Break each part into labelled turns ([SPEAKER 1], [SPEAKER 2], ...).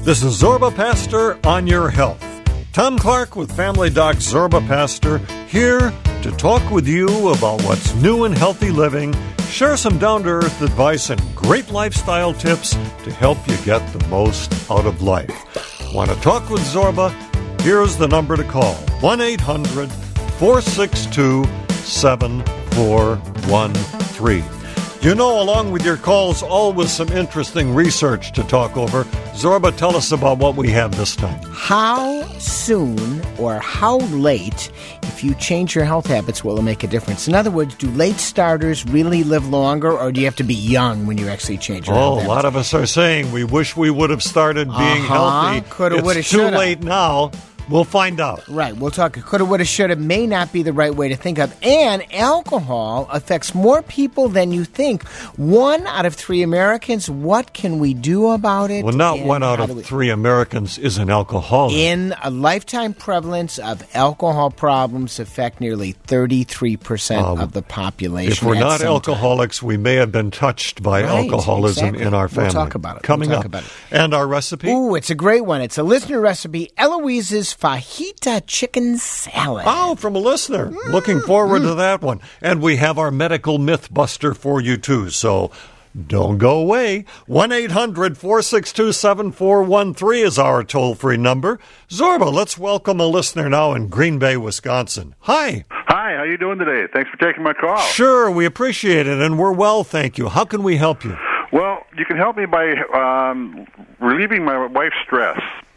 [SPEAKER 1] This is Zorba Pastor on your health. Tom Clark with Family Doc Zorba Pastor here to talk with you about what's new in healthy living, share some down-to-earth advice and great lifestyle tips to help you get the most out of life. Want to talk with Zorba? Here's the number to call, 1-800-462-7413. You know, along with your calls, always some interesting research to talk over. Zorba, tell us about what we have this time.
[SPEAKER 2] How soon or how late, if you change your health habits, will it make a difference? In other words, do late starters really live longer, or do you have to be young when you actually change your health habits?
[SPEAKER 1] A lot of us are saying we wish we would have started being healthy.
[SPEAKER 2] Coulda, woulda,
[SPEAKER 1] it's too
[SPEAKER 2] shoulda.
[SPEAKER 1] late now. We'll find out.
[SPEAKER 2] Right. We'll talk. Coulda, woulda, shoulda may not be the right way to think of. And alcohol affects more people than you think. 1 out of 3 Americans. What can we do about it?
[SPEAKER 1] Well, not 1 out of 3 Americans is an alcoholic.
[SPEAKER 2] In a lifetime prevalence of alcohol problems affect nearly 33% of the population.
[SPEAKER 1] If we're not alcoholics, we may have been touched by alcoholism in our family.
[SPEAKER 2] We'll talk about it.
[SPEAKER 1] Coming up. And our recipe?
[SPEAKER 2] Ooh, it's a great one. It's a listener recipe. Eloise's fajita chicken salad.
[SPEAKER 1] Oh, from a listener. Looking forward to that one. And we have our medical myth buster for you, too. So don't go away. 1-800-462-7413 is our toll-free number. Zorba, let's welcome a listener now in Green Bay, Wisconsin. Hi.
[SPEAKER 3] Hi, how you doing today? Thanks for taking my call.
[SPEAKER 1] Sure, we appreciate it, and we're well, thank you. How can we help you?
[SPEAKER 3] Well, you can help me by relieving my wife's stress.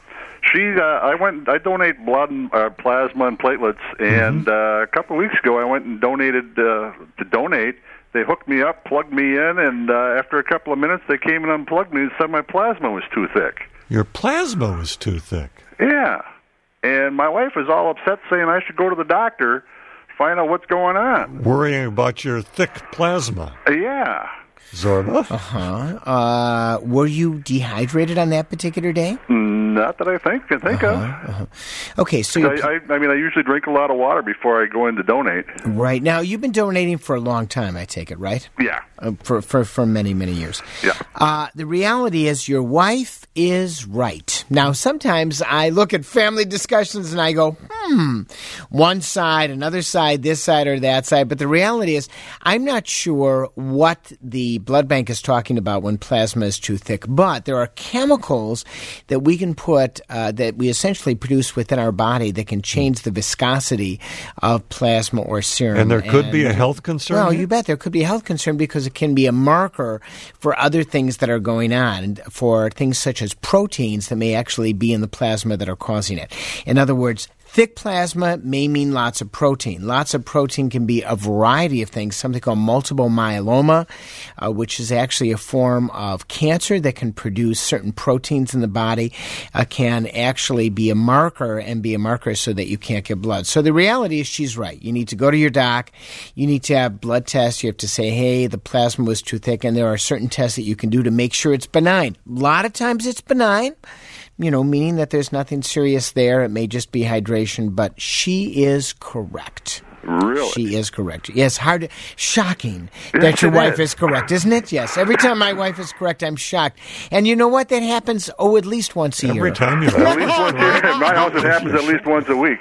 [SPEAKER 3] I donate blood and plasma and platelets, and a couple of weeks ago I went and donated to donate. They hooked me up, plugged me in, and after a couple of minutes they came and unplugged me and said my plasma was too thick.
[SPEAKER 1] Your plasma was too thick?
[SPEAKER 3] Yeah. And my wife was all upset, saying I should go to the doctor, find out what's going on.
[SPEAKER 1] Worrying about your thick plasma.
[SPEAKER 3] Yeah.
[SPEAKER 1] Zorba?
[SPEAKER 2] Were you dehydrated on that particular day?
[SPEAKER 3] Not that I can think of.
[SPEAKER 2] Okay, so
[SPEAKER 3] I usually drink a lot of water before I go in to donate.
[SPEAKER 2] Right. Now, you've been donating for a long time, I take it, right?
[SPEAKER 3] Yeah.
[SPEAKER 2] For many, many years.
[SPEAKER 3] Yeah.
[SPEAKER 2] The reality is your wife is right. Now, sometimes I look at family discussions and I go, one side, another side, this side or that side. But the reality is I'm not sure what the blood bank is talking about when plasma is too thick. But there are chemicals that we can put, that we essentially produce within our body that can change the viscosity of plasma or serum.
[SPEAKER 1] And there could be a health concern?
[SPEAKER 2] Well, you bet there could be a health concern because it can be a marker for other things that are going on, and for things such as proteins that may actually be in the plasma that are causing it. In other words, thick plasma may mean lots of protein. Lots of protein can be a variety of things, something called multiple myeloma, which is actually a form of cancer that can produce certain proteins in the body, can actually be a marker so that you can't get blood. So the reality is she's right. You need to go to your doc. You need to have blood tests. You have to say, hey, the plasma was too thick, and there are certain tests that you can do to make sure it's benign. A lot of times it's benign. Meaning that there's nothing serious there. It may just be hydration, but she is correct.
[SPEAKER 3] Really?
[SPEAKER 2] She is correct. Yes, shocking that your wife is correct, isn't it? Yes. Every time my wife is correct, I'm shocked. And you know what? That happens, at least once a year.
[SPEAKER 1] Every time you're
[SPEAKER 3] at least once a year. In my house, it happens at least once a week.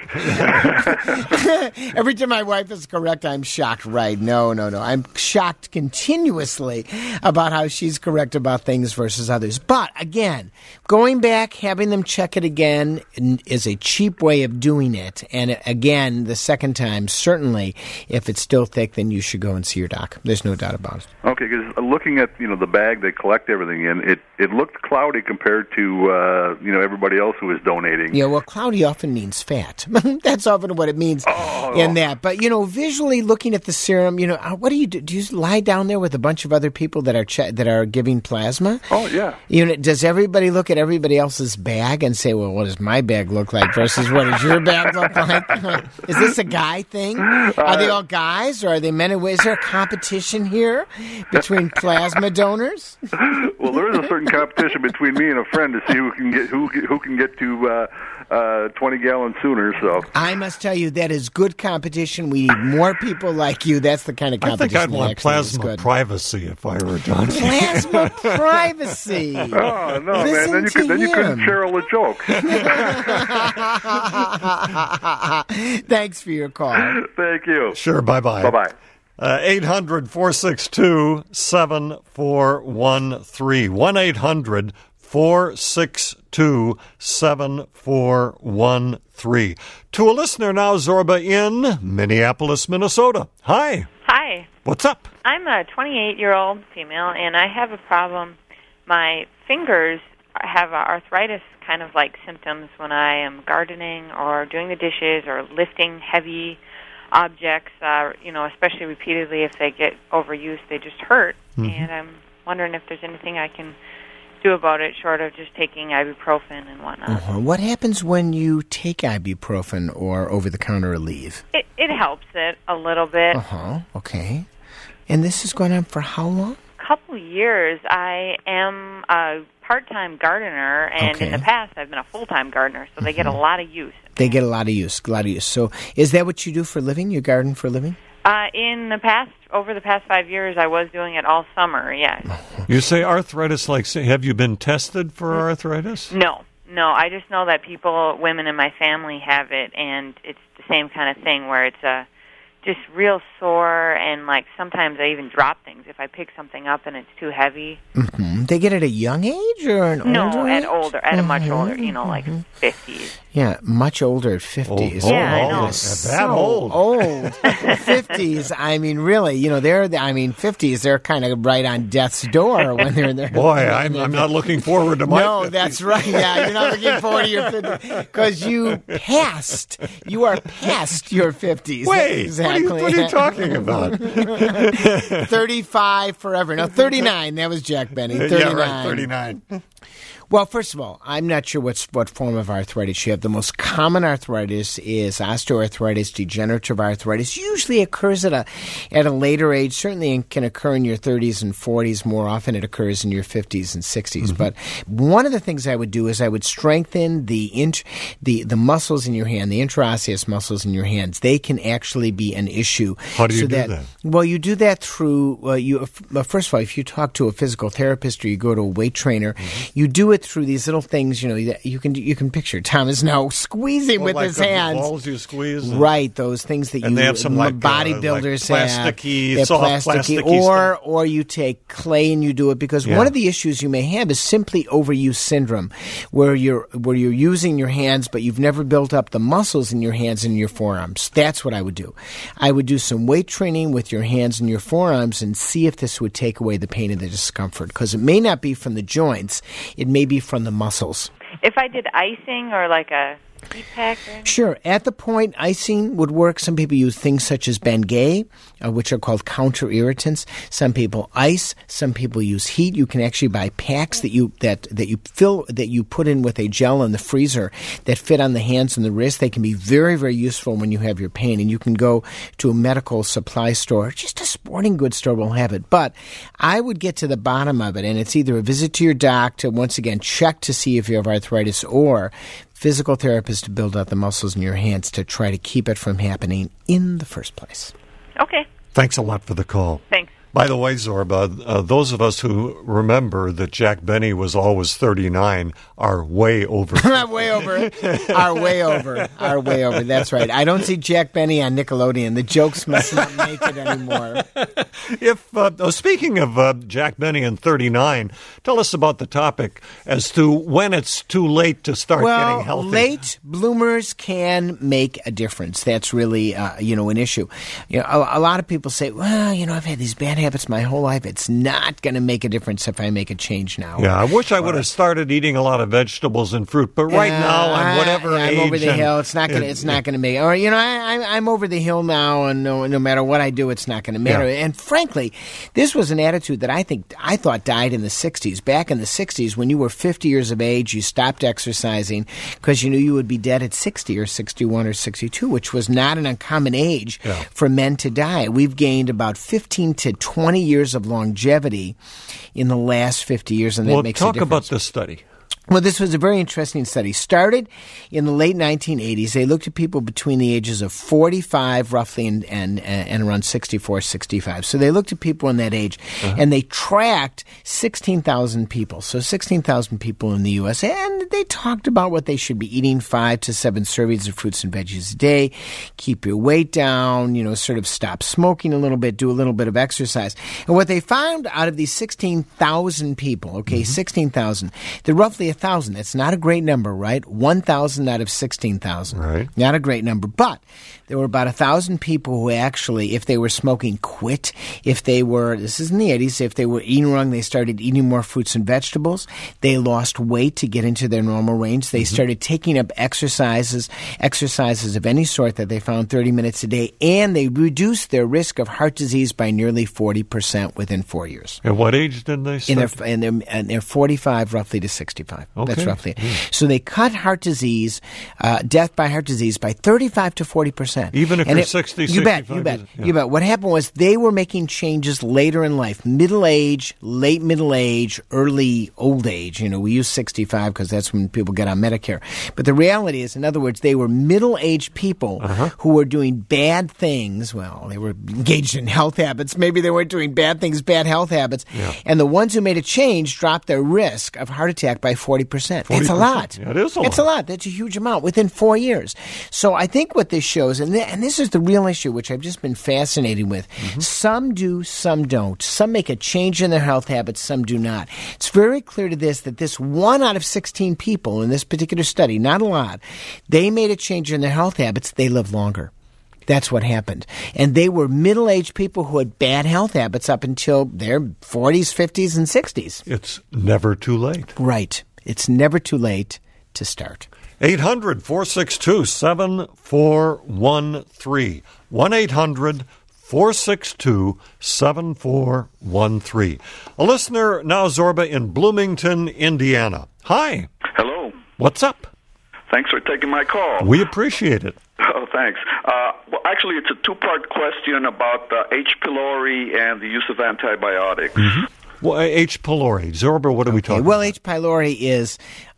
[SPEAKER 2] Every time my wife is correct, I'm shocked. Right. No. I'm shocked continuously about how she's correct about things versus others. But, again, going back, having them check it again is a cheap way of doing it. And, again, the second time, certainly, if it's still thick, then you should go and see your doc. There's no doubt about it.
[SPEAKER 3] Okay, because looking at the bag they collect everything in, it looked cloudy compared to everybody else who was donating.
[SPEAKER 2] Yeah, well, cloudy often means fat. That's often what it means in that. But visually looking at the serum, what do you do? Do you lie down there with a bunch of other people that are giving plasma?
[SPEAKER 3] Oh yeah.
[SPEAKER 2] Does everybody look at everybody else's bag and say, well, what does my bag look like versus what does your bag look like? Is this a guy thing? Are they all guys, or are they men and women? Is there a competition here between plasma donors?
[SPEAKER 3] Well, there is a certain competition between me and a friend to see who can get to 20-gallon sooner. So
[SPEAKER 2] I must tell you, that is good competition. We need more people like you. That's the kind of
[SPEAKER 1] I
[SPEAKER 2] competition
[SPEAKER 1] think I'd want
[SPEAKER 2] that
[SPEAKER 1] plasma
[SPEAKER 2] good.
[SPEAKER 1] privacy if I were John.
[SPEAKER 2] Plasma privacy.
[SPEAKER 3] oh no,
[SPEAKER 2] Listen
[SPEAKER 3] man! Then you couldn't
[SPEAKER 2] him.
[SPEAKER 3] share all the jokes.
[SPEAKER 2] Thanks for your call.
[SPEAKER 3] Thank you.
[SPEAKER 1] Sure, bye-bye.
[SPEAKER 3] Bye-bye.
[SPEAKER 1] 800-462-7413. 1-800-462-7413. To a listener now, Zorba, in Minneapolis, Minnesota. Hi.
[SPEAKER 4] Hi.
[SPEAKER 1] What's up?
[SPEAKER 4] I'm a 28-year-old female, and I have a problem. My fingers have arthritis kind of like symptoms when I am gardening or doing the dishes or lifting heavy objects, especially repeatedly. If they get overused, they just hurt. Mm-hmm. And I'm wondering if there's anything I can do about it short of just taking ibuprofen and whatnot.
[SPEAKER 2] Uh-huh. What happens when you take ibuprofen or over-the-counter Aleve?
[SPEAKER 4] It helps it a little bit.
[SPEAKER 2] Uh-huh. Okay. And this has gone on for how long?
[SPEAKER 4] A couple years. I am a part-time gardener, and in the past I've been a full-time gardener, so they get a lot of use.
[SPEAKER 2] They get a lot of use. So is that what you do for a living? You garden for a living?
[SPEAKER 4] Over the past 5 years, I was doing it all summer, yes.
[SPEAKER 1] You say arthritis, have you been tested for arthritis?
[SPEAKER 4] No. I just know that women in my family have it, and it's the same kind of thing where it's just real sore, and sometimes I even drop things if I pick something up and it's too heavy.
[SPEAKER 2] Mm-hmm. They get it at a young age or an older age?
[SPEAKER 4] At a much older, 50s.
[SPEAKER 2] Yeah, much older at 50s.
[SPEAKER 4] I know.
[SPEAKER 1] That old.
[SPEAKER 2] 50s, I mean, really, 50s, they're kind of right on death's door when they're in their...
[SPEAKER 1] Boy, I'm not looking forward to my 50s.
[SPEAKER 2] That's right. Yeah, you're not looking forward to your 50s because you are past your 50s.
[SPEAKER 1] Wait,
[SPEAKER 2] exactly.
[SPEAKER 1] what are you talking about?
[SPEAKER 2] 35 forever. No, 39. That was Jack Benny. 39.
[SPEAKER 1] Yeah, right, 39.
[SPEAKER 2] Well, first of all, I'm not sure what form of arthritis you have. The most common arthritis is osteoarthritis, degenerative arthritis. Usually occurs at a later age. Certainly it can occur in your 30s and 40s. More often it occurs in your 50s and 60s. Mm-hmm. But one of the things I would do is I would strengthen the muscles in your hand, the interosseous muscles in your hands. They can actually be an issue.
[SPEAKER 1] How do you do that?
[SPEAKER 2] Well, you do that through, first of all, if you talk to a physical therapist or you go to a weight trainer, you do it through these little things, you can picture. Tom is now squeezing with his hands.
[SPEAKER 1] Balls you squeeze,
[SPEAKER 2] right? Those things that
[SPEAKER 1] and they have some
[SPEAKER 2] bodybuilders have.
[SPEAKER 1] Plasticky,
[SPEAKER 2] or you take clay and you do it because one of the issues you may have is simply overuse syndrome, where you're using your hands but you've never built up the muscles in your hands and your forearms. That's what I would do. I would do some weight training with your hands and your forearms and see if this would take away the pain and the discomfort, because it may not be from the joints, it may be from the muscles.
[SPEAKER 4] If I did icing or like a heat pack?
[SPEAKER 2] Sure. At the point, icing would work. Some people use things such as Bengay, which are called counter-irritants. Some people ice. Some people use heat. You can actually buy packs that you put in with a gel in the freezer that fit on the hands and the wrist. They can be very, very useful when you have your pain. And you can go to a medical supply store. Just a sporting goods store will have it. But I would get to the bottom of it, and it's either a visit to your doc to, once again, check to see if you have arthritis, or physical therapist to build up the muscles in your hands to try to keep it from happening in the first place.
[SPEAKER 4] Okay.
[SPEAKER 1] Thanks a lot for the call.
[SPEAKER 4] Thanks.
[SPEAKER 1] By the way, Zorba, those of us who remember that Jack Benny was always 39 are way over.
[SPEAKER 2] Are way over. That's right. I don't see Jack Benny on Nickelodeon. The jokes must not make it anymore.
[SPEAKER 1] Speaking of Jack Benny and 39, tell us about the topic as to when it's too late to start getting healthy.
[SPEAKER 2] Late bloomers can make a difference. That's really an issue. A lot of people say, well, I've had these bad habits my whole life. It's not going to make a difference if I make a change now.
[SPEAKER 1] Yeah, I wish I would have started eating a lot of vegetables and fruit, but right now I'm whatever age.
[SPEAKER 2] I'm over the hill. It's not going to make. Or I'm over the hill now, and no matter what I do, it's not going to matter. Yeah. And frankly, this was an attitude that I thought died in the 60s. Back in the 60s, when you were 50 years of age, you stopped exercising because you knew you would be dead at 60 or 61 or 62, which was not an uncommon age for men to die. We've gained about 15 to 20 years of longevity in the last 50 years, and that makes a difference.
[SPEAKER 1] Talk about this study.
[SPEAKER 2] Well, this was a very interesting study. Started in the late 1980s. They looked at people between the ages of 45, roughly, and around 64, 65. So they looked at people in that age, and they tracked 16,000 people. So 16,000 people in the U.S., and they talked about what they should be eating, 5 to 7 servings of fruits and veggies a day, keep your weight down, sort of stop smoking a little bit, do a little bit of exercise. And what they found out of these 16,000 people, 16,000, they're roughly 1,000. That's not a great number, right? 1,000 out of 16,000.
[SPEAKER 1] Right.
[SPEAKER 2] Not a great number. But there were about 1,000 people who actually, if they were smoking, quit. If they were, this is in the 80s, if they were eating wrong, they started eating more fruits and vegetables. They lost weight to get into their normal range. They started taking up exercises of any sort that they found 30 minutes a day, and they reduced their risk of heart disease by nearly 40% within 4 years.
[SPEAKER 1] At what age did they start?
[SPEAKER 2] In their 45, roughly to 65.
[SPEAKER 1] Okay.
[SPEAKER 2] That's roughly it. So they cut heart disease, death by heart disease by 35 to 40%.
[SPEAKER 1] Even if you're 60, 65?
[SPEAKER 2] You bet. What happened was they were making changes later in life, middle age, late middle age, early old age. We use 65 because that's when people get on Medicare. But the reality is, in other words, they were middle-aged people who were doing bad things. Well, they were engaged in health habits. Maybe they weren't doing bad things, bad health habits. Yeah. And the ones who made a change dropped their risk of heart attack by 40%. It's a lot.
[SPEAKER 1] Yeah, it is a lot.
[SPEAKER 2] It's a lot. That's a huge amount within 4 years. So I think what this shows, and this is the real issue, which I've just been fascinated with. Some do, some don't. Some make a change in their health habits, some do not. It's very clear to this 1 out of 16 people in this particular study, not a lot, they made a change in their health habits, they live longer. That's what happened. And they were middle-aged people who had bad health habits up until their 40s, 50s, and 60s.
[SPEAKER 1] It's never too late.
[SPEAKER 2] Right. It's never too late to start.
[SPEAKER 1] 800-462-7413. 1-800-462-7413. A listener now, Zorba, in Bloomington, Indiana. Hi.
[SPEAKER 5] Hello.
[SPEAKER 1] What's up?
[SPEAKER 5] Thanks for taking my call.
[SPEAKER 1] We appreciate it.
[SPEAKER 5] Oh, thanks. Well, actually, it's a two-part question about H. pylori and the use of antibiotics.
[SPEAKER 1] Well, H. pylori. Zorba, what are we talking about?
[SPEAKER 2] Well, H. pylori is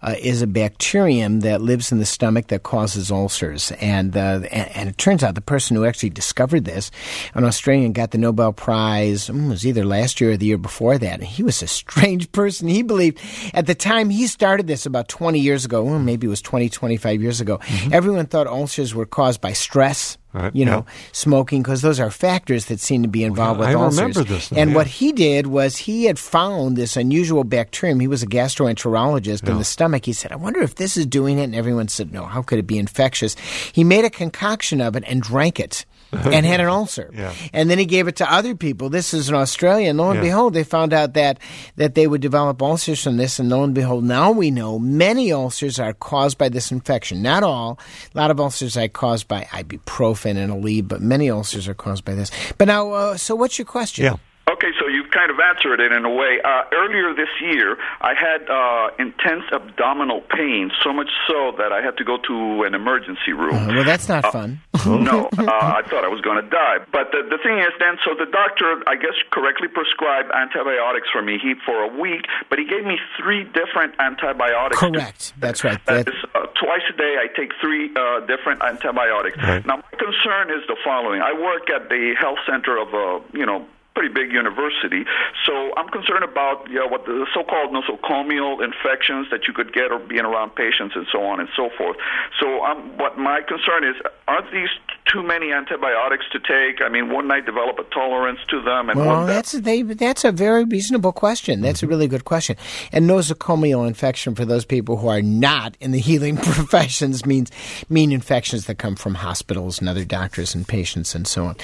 [SPEAKER 2] a bacterium that lives in the stomach that causes ulcers. And it turns out the person who actually discovered this, an Australian, got the Nobel Prize, it was either last year or the year before that. And he was a strange person. He believed, at the time he started this about 20 years ago, well, maybe it was 20, 25 years ago, everyone thought ulcers were caused by stress.
[SPEAKER 1] Right,
[SPEAKER 2] smoking, because those are factors that seem to be involved with ulcers.
[SPEAKER 1] I remember this now,
[SPEAKER 2] and what he did was he had found this unusual bacterium. He was a gastroenterologist in the stomach. He said, I wonder if this is doing it. And everyone said, no, how could it be infectious? He made a concoction of it and drank it. And had an ulcer. And then he gave it to other people. This is in Australia. And lo and behold, they found out that they would develop ulcers from this. And lo and behold, now we know many ulcers are caused by this infection. Not all. A lot of ulcers are caused by ibuprofen and Aleve, but many ulcers are caused by this. But now, so what's your question?
[SPEAKER 1] Yeah.
[SPEAKER 5] Okay, so you've kind of answered it in a way. Earlier this year, I had intense abdominal pain, so much so that I had to go to an emergency room.
[SPEAKER 2] Well, that's not fun.
[SPEAKER 5] No, I thought I was going to die. But the thing is then, so the doctor, I guess, correctly prescribed antibiotics for me for a week, but he gave me 3 different antibiotics.
[SPEAKER 2] Correct. That's right.
[SPEAKER 5] That is, twice a day I take 3 different antibiotics.
[SPEAKER 1] Right.
[SPEAKER 5] Now, my concern is the following. I work at the health center of a, pretty big university, so I'm concerned about what the so-called nosocomial infections that you could get or being around patients and so on and so forth. So what my concern is, aren't these too many antibiotics to take? I mean, wouldn't I develop a tolerance to them? And
[SPEAKER 2] well, that's a very reasonable question. That's a really good question. And nosocomial infection, for those people who are not in the healing professions, mean infections that come from hospitals and other doctors and patients and so on.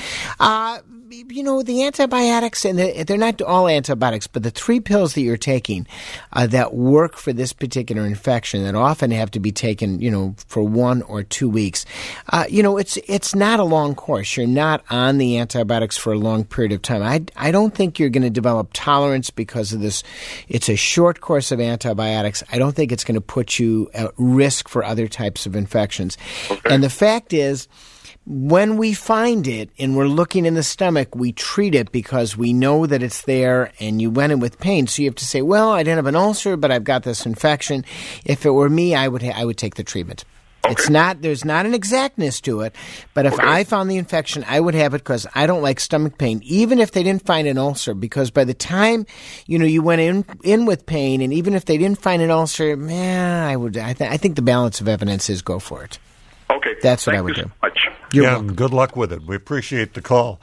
[SPEAKER 2] The antibiotics, and they're not all antibiotics, but the 3 pills that you're taking that work for this particular infection that often have to be taken, for 1 or 2 weeks, it's not a long course. You're not on the antibiotics for a long period of time. I don't think you're going to develop tolerance because of this. It's a short course of antibiotics. I don't think it's going to put you at risk for other types of infections.
[SPEAKER 5] Okay.
[SPEAKER 2] And the fact is, When we find it and we're looking in the stomach, we treat it because we know that it's there and you went in with pain. So you have to say, well, I didn't have an ulcer, but I've got this infection. If it were me, I would take the treatment. Okay. There's not an exactness to it, but if I found the infection, I would have it because I don't like stomach pain, even if they didn't find an ulcer, because by the time, you went in with pain, and even if they didn't find an ulcer, I think the balance of evidence is go for it.
[SPEAKER 5] Okay.
[SPEAKER 2] That's what I would do.
[SPEAKER 5] So much.
[SPEAKER 2] You're welcome.
[SPEAKER 1] Good luck with it. We appreciate the call.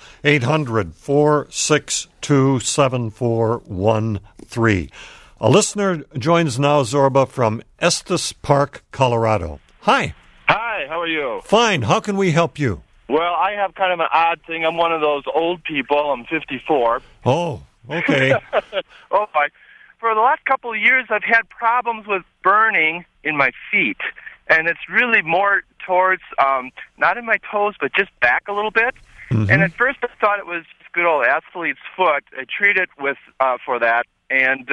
[SPEAKER 1] 800-462-7413. A listener joins now, Zorba, from Estes Park, Colorado. Hi.
[SPEAKER 6] Hi, how are you?
[SPEAKER 1] Fine. How can we help you?
[SPEAKER 6] Well, I have kind of an odd thing. I'm one of those old people. I'm 54.
[SPEAKER 1] Oh, okay.
[SPEAKER 6] Oh, my. For the last couple of years, I've had problems with burning in my feet. And it's really more towards, not in my toes, but just back a little bit. Mm-hmm. And at first I thought it was good old athlete's foot. I treated for that. And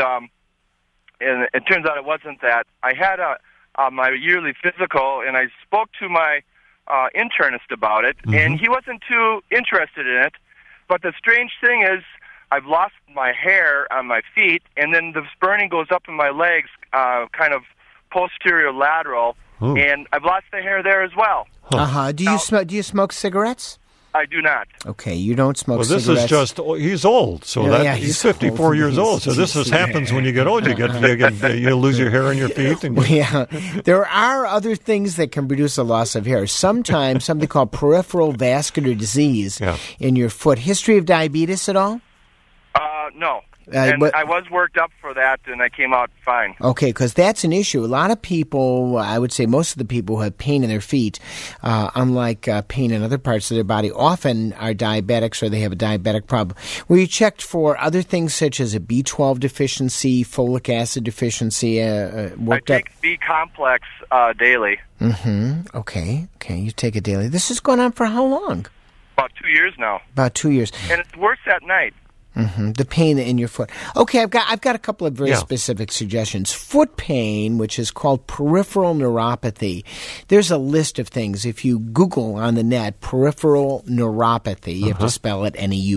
[SPEAKER 6] it turns out it wasn't that. I had my yearly physical, and I spoke to my internist about it, and he wasn't too interested in it. But the strange thing is, I've lost my hair on my feet, and then the burning goes up in my legs, kind of posterior lateral, and I've lost the hair there as well.
[SPEAKER 2] Do you smoke cigarettes?
[SPEAKER 6] I do not.
[SPEAKER 2] Okay, you don't smoke cigarettes.
[SPEAKER 1] Well, this is just, he's old, so he's 54 years old, so this happens when you get old. You lose your hair on your feet.
[SPEAKER 2] There are other things that can produce a loss of hair. Sometimes something called peripheral vascular disease in your foot. History of diabetes at all?
[SPEAKER 6] No. And I was worked up for that, and I came out fine. Okay,
[SPEAKER 2] because that's an issue. A lot of people, I would say most of the people who have pain in their feet, unlike pain in other parts of their body, often are diabetics or they have a diabetic problem. Were you checked for other things such as a B12 deficiency, folic acid deficiency?
[SPEAKER 6] I take B-complex daily.
[SPEAKER 2] Mm-hmm. Okay, you take it daily. This has gone on for how long?
[SPEAKER 6] About 2 years now.
[SPEAKER 2] About 2 years.
[SPEAKER 6] And it's worse at night.
[SPEAKER 2] Mm-hmm. The pain in your foot. Okay, I've got a couple of very specific suggestions. Foot pain, which is called peripheral neuropathy. There's a list of things. If you Google on the net peripheral neuropathy, you have to spell it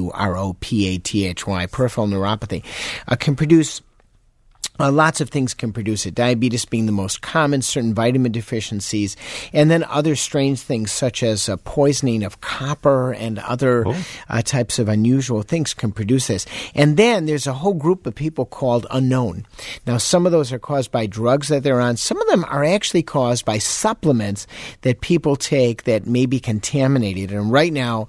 [SPEAKER 2] Neuropathy. Peripheral neuropathy can produce. Lots of things can produce it, diabetes being the most common, certain vitamin deficiencies, and then other strange things such as poisoning of copper and other types of unusual things can produce this. And then there's a whole group of people called unknown. Now, some of those are caused by drugs that they're on. Some of them are actually caused by supplements that people take that may be contaminated. And right now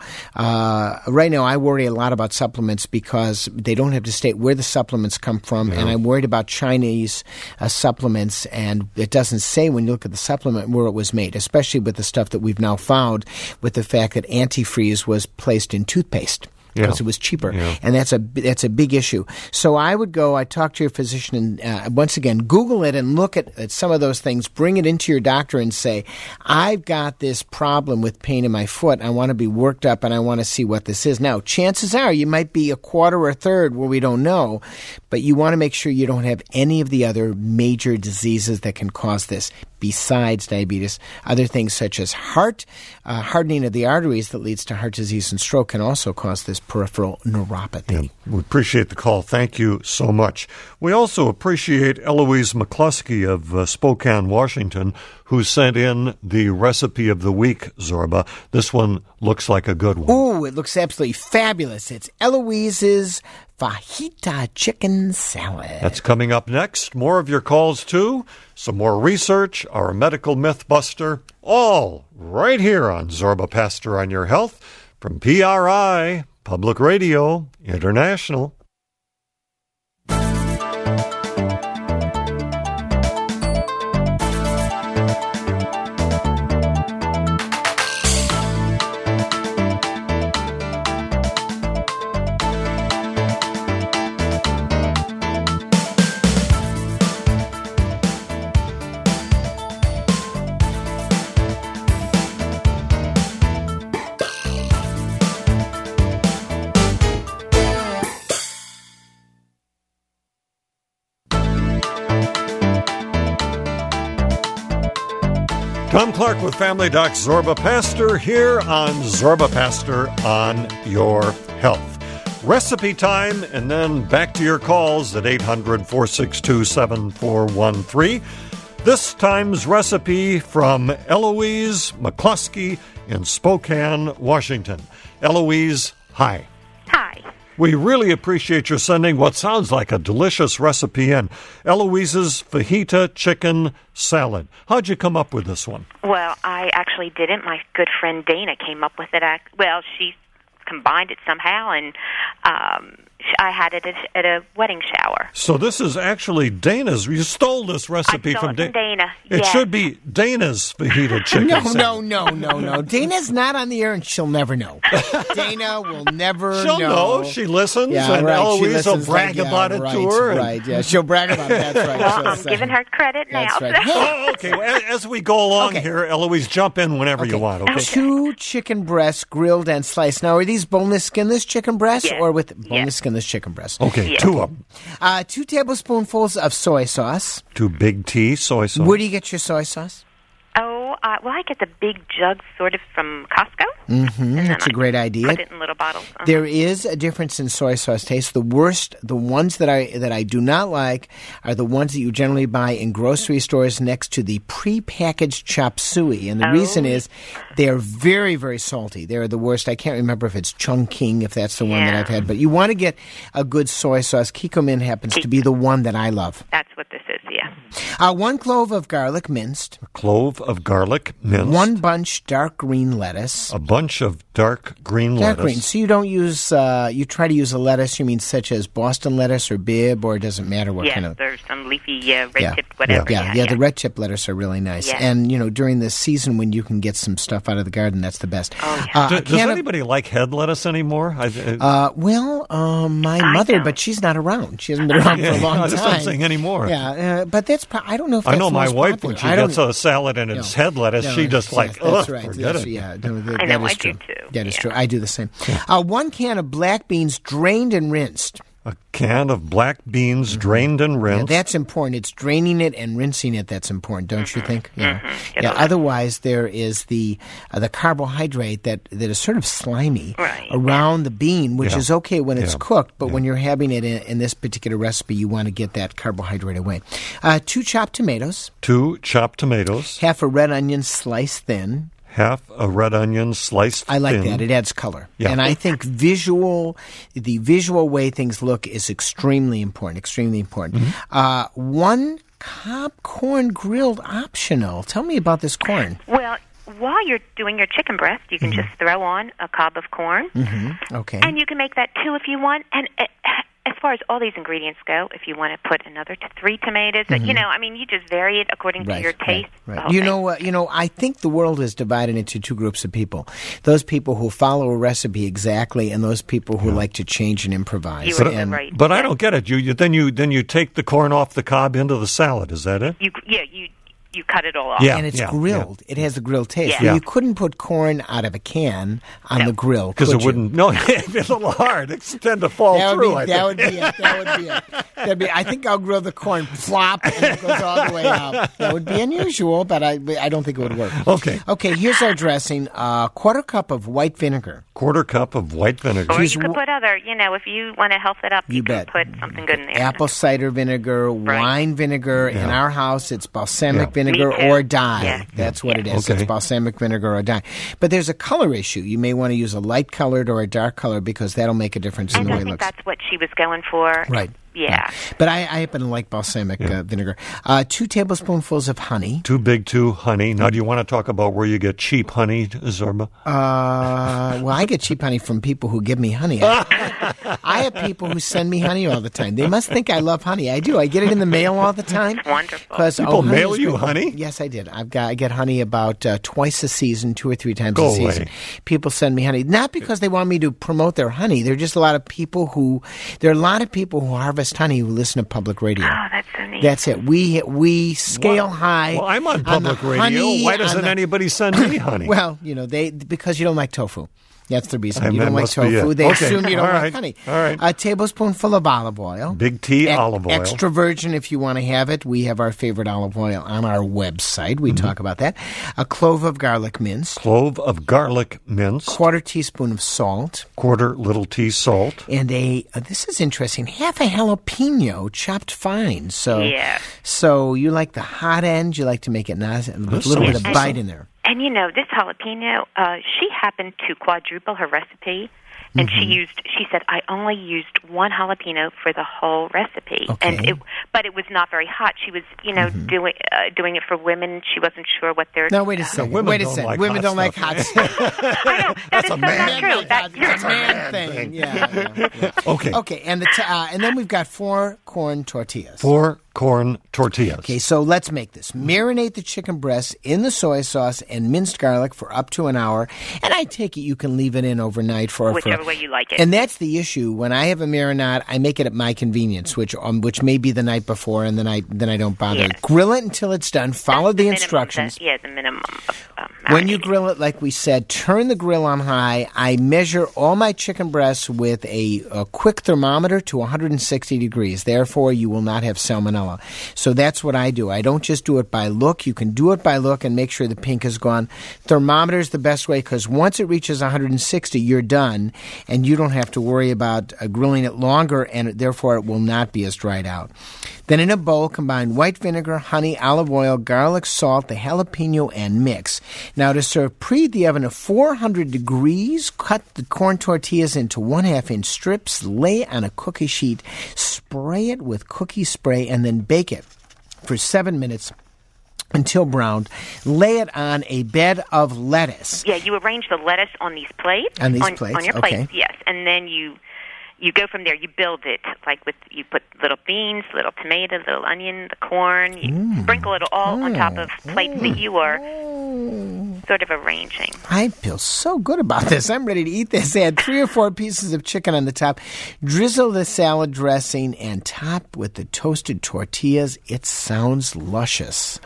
[SPEAKER 2] I worry a lot about supplements because they don't have to state where the supplements come from, and I'm worried about Chinese supplements, and it doesn't say when you look at the supplement where it was made, especially with the stuff that we've now found with the fact that antifreeze was placed in toothpaste because it was cheaper, and that's a big issue. So I'd talk to your physician and once again, Google it and look at some of those things, bring it into your doctor and say, I've got this problem with pain in my foot. I want to be worked up and I want to see what this is. Now, chances are you might be a quarter or a third where we don't know, but you want to make sure you don't have any of the other major diseases that can cause this besides diabetes. Other things such as hardening of the arteries that leads to heart disease and stroke can also cause this peripheral neuropathy.
[SPEAKER 1] Yeah, we appreciate the call. Thank you so much. We also appreciate Eloise McCluskey of Spokane, Washington, who sent in the recipe of the week, Zorba. This one looks like a good one.
[SPEAKER 2] Ooh, it looks absolutely fabulous. It's Eloise's fajita chicken salad.
[SPEAKER 1] That's coming up next. More of your calls, too. Some more research, our medical myth buster, all right here on Zorba Pastor on Your Health from PRI, Public Radio International. Tom Clark with Family Doc Zorba Pastor here on Zorba Pastor on Your Health. Recipe time, and then back to your calls at 800-462-7413. This time's recipe from Eloise McCluskey in Spokane, Washington. Eloise, hi.
[SPEAKER 7] Hi.
[SPEAKER 1] We really appreciate your sending what sounds like a delicious recipe in. Eloise's fajita chicken salad. How'd you come up with this one?
[SPEAKER 7] Well, I actually didn't. My good friend Dana came up with it. She combined it somehow, and I had it at a wedding shower.
[SPEAKER 1] So this is actually Dana's. You stole this recipe from
[SPEAKER 7] Dana.
[SPEAKER 1] It should be Dana's fajita chicken salad.
[SPEAKER 2] No. Dana's not on the air, and she'll never know. Dana will never know.
[SPEAKER 1] She'll know. She listens, and Eloise will brag about it to her.
[SPEAKER 2] Right, she'll brag about it. That's right.
[SPEAKER 7] Well, I'm giving her credit now.
[SPEAKER 2] That's right.
[SPEAKER 1] Oh, okay. Well, as we go along here, Eloise, jump in whenever you want, okay?
[SPEAKER 2] 2 chicken breasts grilled and sliced. Now, are these boneless, skinless chicken breasts or with boneless, skinless chicken breasts?
[SPEAKER 1] Okay, 2 of them.
[SPEAKER 2] 2 tablespoonfuls of soy sauce.
[SPEAKER 1] 2 big T soy sauce.
[SPEAKER 2] Where do you get your soy sauce?
[SPEAKER 7] I get the big jug sort of from Costco.
[SPEAKER 2] That's a great idea.
[SPEAKER 7] Put it in little bottles.
[SPEAKER 2] There is a difference in soy sauce taste. The ones that I do not like are the ones that you generally buy in grocery stores next to the prepackaged chop suey. And the reason is they're very, very salty. They're the worst. I can't remember if it's Chungking, if that's the one that I've had. But you want to get a good soy sauce. Kikkoman happens to be the one that I love.
[SPEAKER 7] That's what this is, yeah.
[SPEAKER 2] 1 clove of garlic minced.
[SPEAKER 1] A clove of garlic minced.
[SPEAKER 2] 1 bunch dark green lettuce.
[SPEAKER 1] A bunch of dark green lettuce.
[SPEAKER 2] Dark green. So you don't use, you try to use a lettuce, you mean such as Boston lettuce or Bibb, or it doesn't matter what kind of.
[SPEAKER 7] Yes, there's some leafy red-tipped whatever.
[SPEAKER 2] Yeah, the red-tipped lettuce are really nice.
[SPEAKER 7] Yeah.
[SPEAKER 2] And, during this season when you can get some stuff out of the garden, that's the best.
[SPEAKER 7] Oh, yeah.
[SPEAKER 1] Does anybody like head lettuce anymore?
[SPEAKER 2] My mother, but she's not around. She hasn't been around for a long time.
[SPEAKER 1] That's what I'm saying anymore.
[SPEAKER 2] Yeah, but that's, I don't know if that's
[SPEAKER 1] I know my wife,
[SPEAKER 2] popular.
[SPEAKER 1] when she gets a salad and it's head lettuce, she just
[SPEAKER 2] that's right.
[SPEAKER 1] Forget it.
[SPEAKER 2] Yeah,
[SPEAKER 7] I know, I do too.
[SPEAKER 2] That is true. I do the same. 1 can of black beans drained and rinsed.
[SPEAKER 1] A can of black beans drained and rinsed.
[SPEAKER 2] Yeah, that's important. It's draining it and rinsing it that's important, don't you think? Yeah. Otherwise, there is the carbohydrate that is sort of slimy around the bean, which is okay when it's cooked, but when you're having it in this particular recipe, you want to get that carbohydrate away. 2 chopped tomatoes.
[SPEAKER 1] 2 chopped tomatoes.
[SPEAKER 2] Half a red onion sliced thin.
[SPEAKER 1] Half a red onion sliced thin.
[SPEAKER 2] I like that. It adds color. Yeah. And I think the visual way things look is extremely important, Mm-hmm. 1 cob corn grilled optional. Tell me about this corn.
[SPEAKER 7] Well, while you're doing your chicken breast, you can just throw on a cob of corn.
[SPEAKER 2] Okay.
[SPEAKER 7] And you can make that 2 if you want. And as far as all these ingredients go, if you want to put another 3 tomatoes, you just vary it according to your taste.
[SPEAKER 2] Right. I think the world is divided into 2 groups of people. Those people who follow a recipe exactly, and those people who like to change and improvise.
[SPEAKER 1] But I don't get it. Then you take the corn off the cob into the salad. Is that it?
[SPEAKER 7] You cut it all off.
[SPEAKER 2] And it's grilled. It has a grilled taste. Well, you couldn't put corn out of a can on the grill,
[SPEAKER 1] because it wouldn't. No, it'd be a little hard. It tend to fall through.
[SPEAKER 2] That would be it. I think I'll grill the corn, flop, and it goes all the way out. That would be unusual, but I don't think it would work. Okay. Here's our dressing: 1/4 cup of white vinegar.
[SPEAKER 1] 1/4 cup of white vinegar.
[SPEAKER 7] Or you could put other. If you want to health it up, you can put something good in there.
[SPEAKER 2] Apple cider vinegar, wine vinegar. In our house, it's balsamic vinegar or dye.
[SPEAKER 7] Yeah.
[SPEAKER 2] That's what it is. It's balsamic vinegar or dye. But there's a color issue. You may want to use a light colored or a dark color because that'll make a difference in the way it looks.
[SPEAKER 7] I think that's what she was going for.
[SPEAKER 2] Right.
[SPEAKER 7] Yeah.
[SPEAKER 2] But I happen to like balsamic vinegar. 2 tablespoonfuls of honey.
[SPEAKER 1] Too big, honey. Now, do you want to talk about where you get cheap honey, Zorba?
[SPEAKER 2] Well, I get cheap honey from people who give me honey. I have people who send me honey all the time. They must think I love honey. I do. I get it in the mail all the time.
[SPEAKER 7] Wonderful.
[SPEAKER 1] People mail you honey?
[SPEAKER 2] Yes, I did. I get honey about twice a season, 2 or 3 times a season. People send me honey, not because they want me to promote their honey. There are a lot of people who harvest honey who listen to public radio.
[SPEAKER 7] Oh, that's so neat.
[SPEAKER 2] That's it. We scale high.
[SPEAKER 1] Well, I'm on public radio. Why doesn't anybody send me honey?
[SPEAKER 2] Well, because you don't like tofu. That's the reason.
[SPEAKER 1] And
[SPEAKER 2] You
[SPEAKER 1] that
[SPEAKER 2] don't like
[SPEAKER 1] must be
[SPEAKER 2] tofu.
[SPEAKER 1] it.
[SPEAKER 2] They
[SPEAKER 1] Okay.
[SPEAKER 2] assume you don't
[SPEAKER 1] All
[SPEAKER 2] like
[SPEAKER 1] right.
[SPEAKER 2] honey.
[SPEAKER 1] All right.
[SPEAKER 2] A tablespoonful of olive oil.
[SPEAKER 1] Big T olive oil.
[SPEAKER 2] Extra virgin if you want to have it. We have our favorite olive oil on our website. We talk about that. A clove of garlic minced.
[SPEAKER 1] Clove of garlic minced.
[SPEAKER 2] Quarter teaspoon of salt.
[SPEAKER 1] Quarter little tea salt.
[SPEAKER 2] And this is interesting, half a jalapeno chopped fine.
[SPEAKER 7] Yeah.
[SPEAKER 2] So you like the hot end. You like to make it nice with a little bit of bite in there.
[SPEAKER 7] And you know, this jalapeno, she happened to quadruple her recipe, and she said, I only used one jalapeno for the whole recipe.
[SPEAKER 2] Okay.
[SPEAKER 7] But it was not very hot. She was, doing it for women. She wasn't sure what their...
[SPEAKER 2] No, wait a second.
[SPEAKER 1] women don't like
[SPEAKER 2] women
[SPEAKER 1] hot
[SPEAKER 2] don't like
[SPEAKER 1] stuff.
[SPEAKER 2] hot stuff.
[SPEAKER 7] I know. That is so not true.
[SPEAKER 2] That's a man thing. Yeah.
[SPEAKER 1] Okay.
[SPEAKER 2] Okay, and then we've got 4 corn tortillas.
[SPEAKER 1] 4 corn tortillas.
[SPEAKER 2] Okay, so let's make this. Marinate the chicken breast in the soy sauce and minced garlic for up to an hour. And I take it you can leave it in overnight for
[SPEAKER 7] Whichever way you like it.
[SPEAKER 2] And that's the issue. When I have a marinade, I make it at my convenience, which may be the night before, and then I don't bother.
[SPEAKER 7] Yes.
[SPEAKER 2] Grill it until it's done. Follow the instructions.
[SPEAKER 7] The minimum of
[SPEAKER 2] When you
[SPEAKER 7] marinating.
[SPEAKER 2] grill it, like we said, turn the grill on high. I measure all my chicken breasts with a quick thermometer to 160 degrees. Therefore, you will not have salmonella. So that's what I do. I don't just do it by look. You can do it by look and make sure the pink is gone. Thermometer is the best way because once it reaches 160, you're done, and you don't have to worry about grilling it longer, and therefore it will not be as dried out. Then in a bowl, combine white vinegar, honey, olive oil, garlic, salt, the jalapeno, and mix. Now to serve, preheat the oven to 400 degrees. Cut the corn tortillas into 1/2-inch strips. Lay on a cookie sheet. Spray it with cookie spray, and then bake it for 7 minutes until browned. Lay it on a bed of lettuce.
[SPEAKER 7] Yeah, you arrange the lettuce on these plates.
[SPEAKER 2] On these plates,
[SPEAKER 7] On your
[SPEAKER 2] okay.
[SPEAKER 7] plates, yes. And then you go from there. You build it you put little beans, little tomato, little onion, the corn. You sprinkle it all on top of plates that you are sort of arranging.
[SPEAKER 2] I feel so good about this. I'm ready to eat this. Add 3 or 4 pieces of chicken on the top. Drizzle the salad dressing and top with the toasted tortillas. It sounds luscious.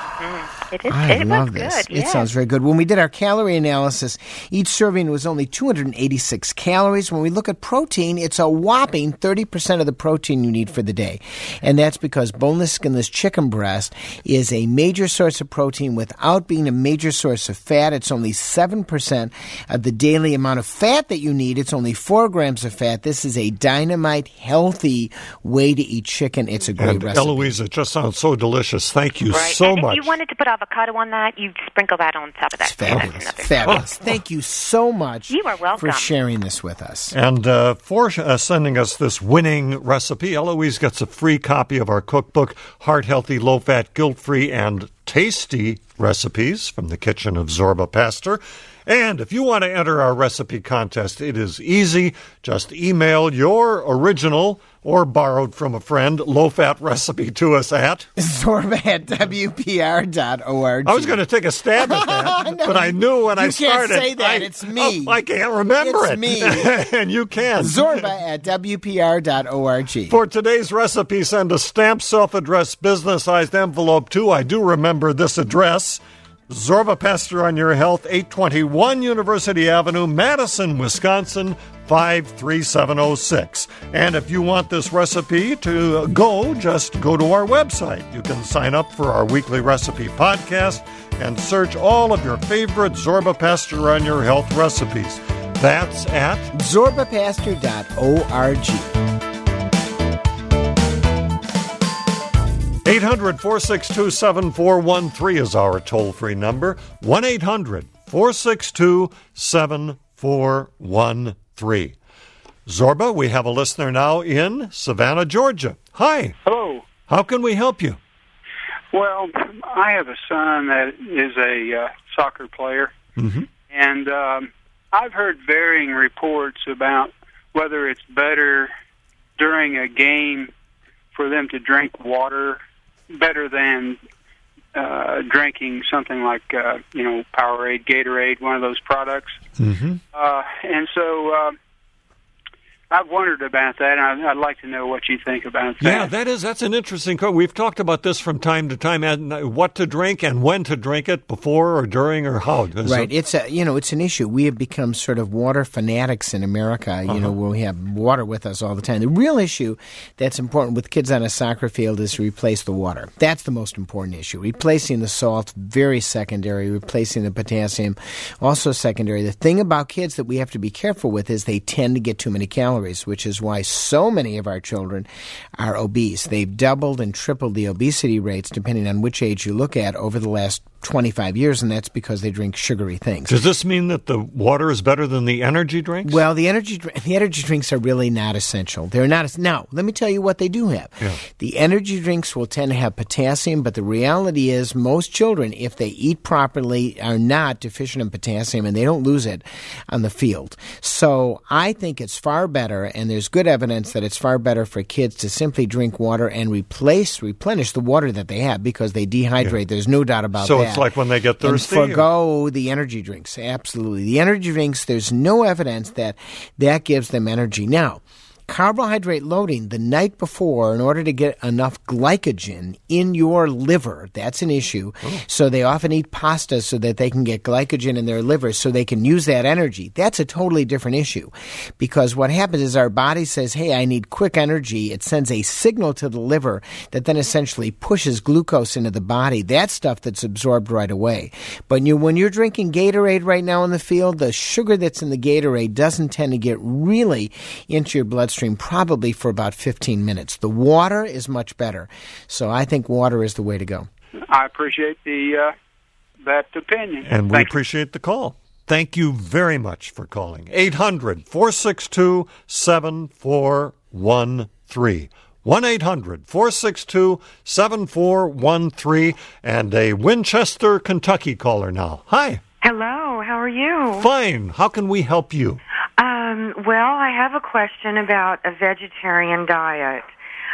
[SPEAKER 7] It is.
[SPEAKER 2] I
[SPEAKER 7] It
[SPEAKER 2] love
[SPEAKER 7] was
[SPEAKER 2] this.
[SPEAKER 7] good.
[SPEAKER 2] It
[SPEAKER 7] yes.
[SPEAKER 2] sounds very good. When we did our calorie analysis, each serving was only 286 calories. When we look at protein, it's a whopping 30% of the protein you need for the day. And that's because boneless, skinless chicken breast is a major source of protein without being a major source of fat. It's only 7% of the daily amount of fat that you need. It's only 4 grams of fat. This is a dynamite, healthy way to eat chicken. It's a great
[SPEAKER 1] And
[SPEAKER 2] recipe.
[SPEAKER 1] Eloise, it just sounds so delicious. Thank you
[SPEAKER 7] Right.
[SPEAKER 1] so
[SPEAKER 7] and
[SPEAKER 1] much.
[SPEAKER 7] if you wanted to put avocado on that, you sprinkle that on top of that.
[SPEAKER 2] It's fabulous.
[SPEAKER 7] That's another
[SPEAKER 2] Fabulous. Thank you so much
[SPEAKER 7] You are welcome.
[SPEAKER 2] for sharing this with us.
[SPEAKER 1] And for sending us this winning recipe, Eloise gets a free copy of our cookbook, Heart Healthy, Low Fat, Guilt Free, and Tasty Recipes from the Kitchen of Zorba Pastor. And if you want to enter our recipe contest, it is easy. Just email your original or borrowed from a friend low-fat recipe to us at
[SPEAKER 2] Zorba at WPR.org.
[SPEAKER 1] I was going to take a stab at that,
[SPEAKER 2] No,
[SPEAKER 1] but I knew when I
[SPEAKER 2] you can't
[SPEAKER 1] started.
[SPEAKER 2] say that. It's me.
[SPEAKER 1] I can't remember
[SPEAKER 2] It's
[SPEAKER 1] it.
[SPEAKER 2] me.
[SPEAKER 1] And you can.
[SPEAKER 2] Zorba at WPR.org.
[SPEAKER 1] For today's recipe, send a stamped self-addressed business-sized envelope to, I do remember this address, Zorba Pastor on Your Health, 821 University Avenue, Madison, Wisconsin, 53706. And if you want this recipe to go, just go to our website. You can sign up for our weekly recipe podcast and search all of your favorite Zorba Pastor on Your Health recipes. That's at
[SPEAKER 2] ZorbaPastor.org.
[SPEAKER 1] 800-462-7413 is our toll-free number. 1-800-462-7413. Zorba, we have a listener now in Savannah, Georgia. Hi.
[SPEAKER 8] Hello.
[SPEAKER 1] How can we help you?
[SPEAKER 8] Well, I have a son that is a soccer player, and I've heard varying reports about whether it's better during a game for them to drink water better than drinking something like, Powerade, Gatorade, one of those products. And so I've wondered about that, and I'd like to know what you think about that.
[SPEAKER 1] Yeah, that's an interesting question. We've talked about this from time to time, and what to drink and when to drink it, before or during or how.
[SPEAKER 2] Right. It's an issue. We have become sort of water fanatics in America, where we have water with us all the time. The real issue that's important with kids on a soccer field is to replace the water. That's the most important issue. Replacing the salt, very secondary. Replacing the potassium, also secondary. The thing about kids that we have to be careful with is they tend to get too many calories, which is why so many of our children are obese. They've doubled and tripled the obesity rates, depending on which age you look at, over the last 25 years, and that's because they drink sugary things.
[SPEAKER 1] Does this mean that the water is better than the energy drinks?
[SPEAKER 2] Well, the energy drinks are really not essential. They're not. Now, let me tell you what they do have.
[SPEAKER 1] Yeah.
[SPEAKER 2] The energy drinks will tend to have potassium, but the reality is most children, if they eat properly, are not deficient in potassium, and they don't lose it on the field. So I think it's far better, and there's good evidence that it's far better for kids to simply drink water and replenish the water that they have, because they dehydrate. Yeah. There's no doubt about that.
[SPEAKER 1] It's like when they get thirsty.
[SPEAKER 2] And forgo the energy drinks. Absolutely. The energy drinks, there's no evidence that gives them energy. Now, carbohydrate loading the night before in order to get enough glycogen in your liver, that's an issue. Oh. So they often eat pasta so that they can get glycogen in their liver so they can use that energy. That's a totally different issue, because what happens is our body says, hey, I need quick energy. It sends a signal to the liver that then essentially pushes glucose into the body. That's stuff that's absorbed right away. But when you're drinking Gatorade right now in the field, the sugar that's in the Gatorade doesn't tend to get really into your bloodstream, probably for about 15 minutes. The water is much better. So I think water is the way to go.
[SPEAKER 8] I appreciate that opinion.
[SPEAKER 1] And we appreciate the call. Thank you very much for calling. 800-462-7413. 1-800-462-7413. And a Winchester, Kentucky caller now. Hi.
[SPEAKER 9] Hello. How are you?
[SPEAKER 1] Fine. How can we help you?
[SPEAKER 9] Well, I have a question about a vegetarian diet.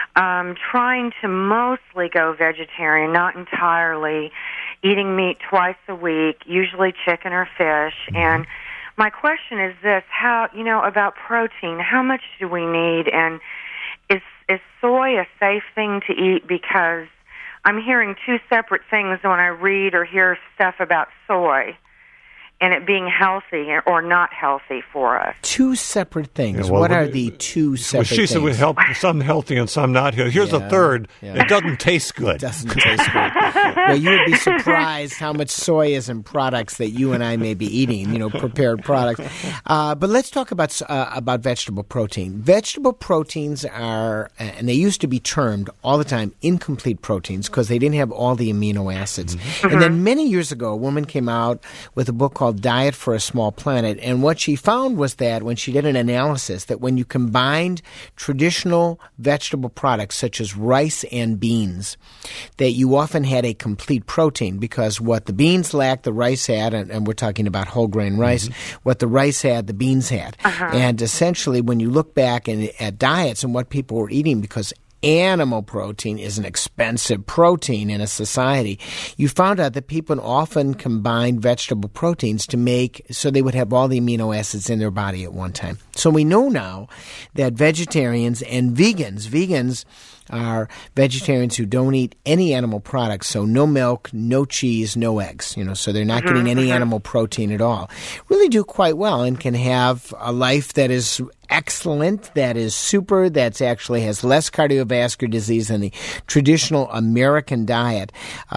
[SPEAKER 9] Trying to mostly go vegetarian, not entirely, eating meat twice a week, usually chicken or fish. And my question is this, about protein, how much do we need? And is soy a safe thing to eat? Because I'm hearing two separate things when I read or hear stuff about soy and it being healthy or not healthy for us.
[SPEAKER 2] Two separate things. Yeah, what are the two separate things?
[SPEAKER 1] She said we help some healthy and some not healthy. Here's a third. Yeah. It doesn't taste good.
[SPEAKER 2] It doesn't taste good. Well, you would be surprised how much soy is in products that you and I may be eating, prepared products. But let's talk about vegetable protein. Vegetable proteins are, and they used to be termed all the time, incomplete proteins because they didn't have all the amino acids. Mm-hmm. And then many years ago, a woman came out with a book called Diet for a Small Planet, and what she found was that when she did an analysis, that when you combined traditional vegetable products such as rice and beans, that you often had a complete protein, because what the beans lacked, the rice had, and we're talking about whole grain rice, what the rice had, the beans had. And essentially, when you look back at diets and what people were eating, because animal protein is an expensive protein in a society, you found out that people often combined vegetable proteins to make so they would have all the amino acids in their body at one time. So we know now that vegetarians and vegans are vegetarians who don't eat any animal products, so no milk, no cheese, no eggs, so they're not getting any animal protein at all. Really do quite well and can have a life that is excellent, that is super, that actually has less cardiovascular disease than the traditional American diet.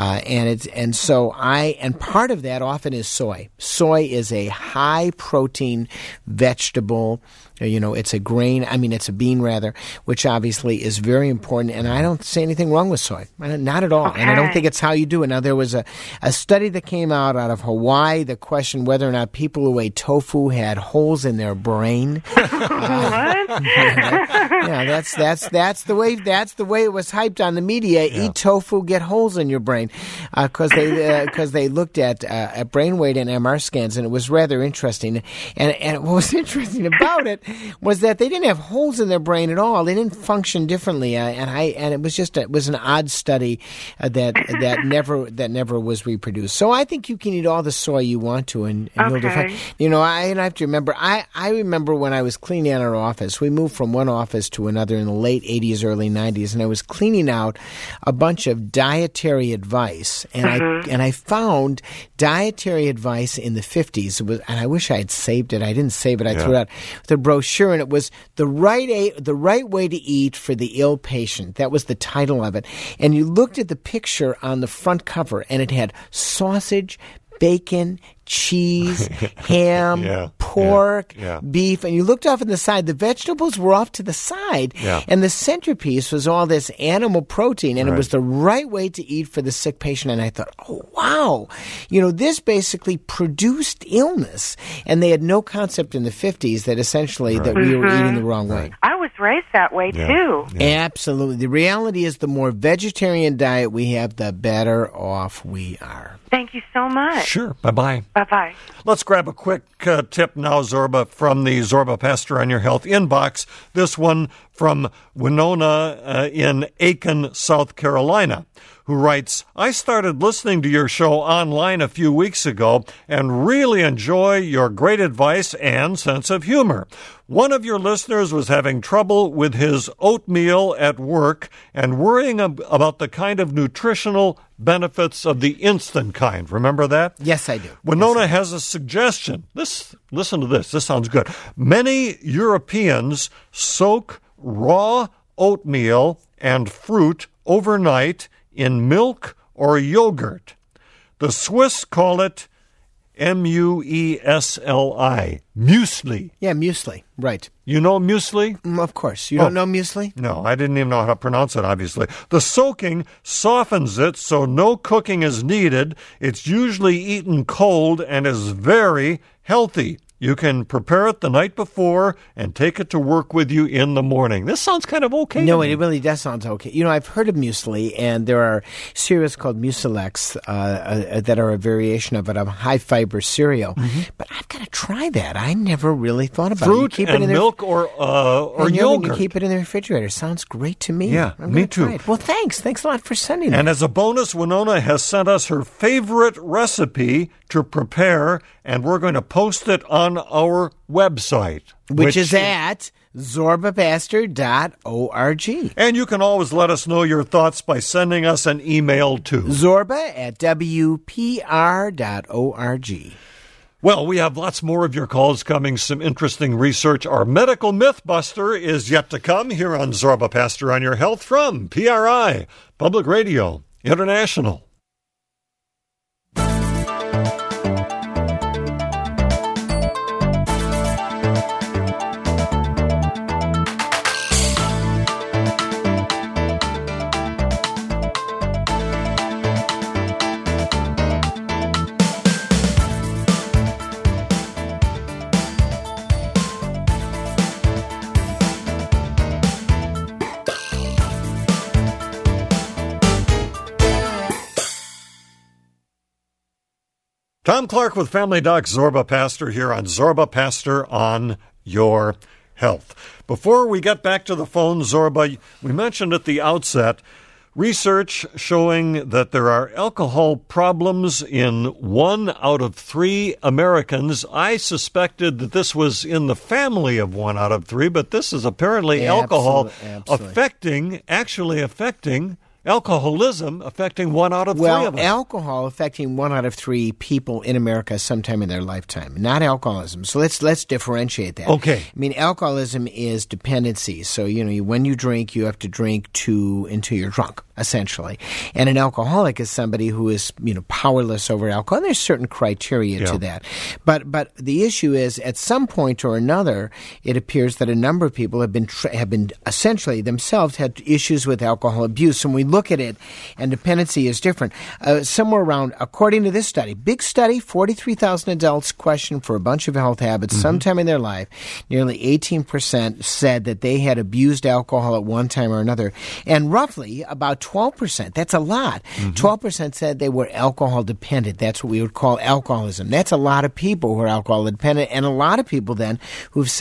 [SPEAKER 2] And part of that often is soy. Soy is a high protein vegetable. It's a grain, it's a bean rather, which obviously is very important, and I don't see anything wrong with soy. Not at all. Okay. And I don't think it's how you do it. Now, there was a study that came out of Hawaii that questioned whether or not people who ate tofu had holes in their brain.
[SPEAKER 9] What?
[SPEAKER 2] Yeah, that's the way it was hyped on the media. Yeah. Eat tofu, get holes in your brain, because they looked at brain weight and MR scans, and it was rather interesting. And what was interesting about it was that they didn't have holes in their brain at all. They didn't function differently, and it was an odd study that never was reproduced. So I think you can eat all the soy you want to, and you'll do fine. I have to remember. I remember when I was cleaning cleaning out our office. We moved from one office to another in the late 80s, early 90s, and I was cleaning out a bunch of dietary advice, and I found dietary advice in the 50s. And I wish I had saved it. I didn't save it. I threw it out. The brochure, and it was the right way to eat for the ill patient. That was the title of it. And you looked at the picture on the front cover, and it had sausage, bacon, cheese, ham, pork, beef, and you looked off on the side. The vegetables were off to the side, and the centerpiece was all this animal protein, and it was the right way to eat for the sick patient. And I thought, oh, wow, this basically produced illness, and they had no concept in the 50s that essentially that we were eating the wrong way.
[SPEAKER 9] I was raised that way, too.
[SPEAKER 2] Absolutely. The reality is the more vegetarian diet we have, the better off we are.
[SPEAKER 9] Thank you so much.
[SPEAKER 1] Sure. Bye-bye.
[SPEAKER 9] Bye-bye.
[SPEAKER 1] Let's grab a quick tip now, Zorba, from the Zorba Pastor on Your Health inbox. This one from Winona in Aiken, South Carolina, who writes, I started listening to your show online a few weeks ago and really enjoy your great advice and sense of humor. One of your listeners was having trouble with his oatmeal at work and worrying about the kind of nutritional benefits of the instant kind. Remember that?
[SPEAKER 2] Yes, I do.
[SPEAKER 1] Winona has a suggestion. Listen to this. This sounds good. Many Europeans soak raw oatmeal and fruit overnight in milk or yogurt. The Swiss call it muesli, muesli.
[SPEAKER 2] Yeah, muesli, right.
[SPEAKER 1] You know muesli?
[SPEAKER 2] Of course. You don't know muesli?
[SPEAKER 1] No, I didn't even know how to pronounce it, obviously. The soaking softens it so no cooking is needed. It's usually eaten cold and is very healthy. You can prepare it the night before and take it to work with you in the morning. This sounds kind of okay.
[SPEAKER 2] No, it really does sound okay. I've heard of muesli, and there are cereals called Mucilex that are a variation of it, a high-fiber cereal. But I've got to try that. I never really thought about
[SPEAKER 1] fruit
[SPEAKER 2] it.
[SPEAKER 1] and milk or yogurt.
[SPEAKER 2] You keep it in the refrigerator. Sounds great to me.
[SPEAKER 1] Yeah, me too.
[SPEAKER 2] Well, thanks. Thanks a lot for sending that.
[SPEAKER 1] And as a bonus, Winona has sent us her favorite recipe to prepare, and we're going to post it on our website.
[SPEAKER 2] Which is at zorbapastor.org.
[SPEAKER 1] And you can always let us know your thoughts by sending us an email to
[SPEAKER 2] zorba@wpr.org.
[SPEAKER 1] Well, we have lots more of your calls coming, some interesting research. Our medical mythbuster is yet to come here on Zorba Pastor on Your Health from PRI, Public Radio International. Tom Clark with Family Doc Zorba Pastor here on Zorba Pastor on Your Health. Before we get back to the phone, Zorba, we mentioned at the outset research showing that there are alcohol problems in 1 out of 3 Americans. I suspected that this was in the family of 1 out of 3, but this is apparently alcohol affecting alcoholism affecting 1 out of 3 of us.
[SPEAKER 2] Well, alcohol affecting 1 out of 3 people in America sometime in their lifetime, not alcoholism. So let's differentiate that.
[SPEAKER 1] Okay.
[SPEAKER 2] I mean, alcoholism is dependency. So, when you drink, you have to drink until you're drunk, essentially. And an alcoholic is somebody who is, powerless over alcohol. And there's certain criteria to that. But the issue is, at some point or another, it appears that a number of people have been essentially themselves had issues with alcohol abuse. And we look at it, and dependency is different. Somewhere around, according to this study, big study, 43,000 adults questioned for a bunch of health habits sometime in their life. Nearly 18% said that they had abused alcohol at one time or another. And roughly about 12%, that's a lot, 12% said they were alcohol dependent. That's what we would call alcoholism. That's a lot of people who are alcohol dependent, and a lot of people then who've said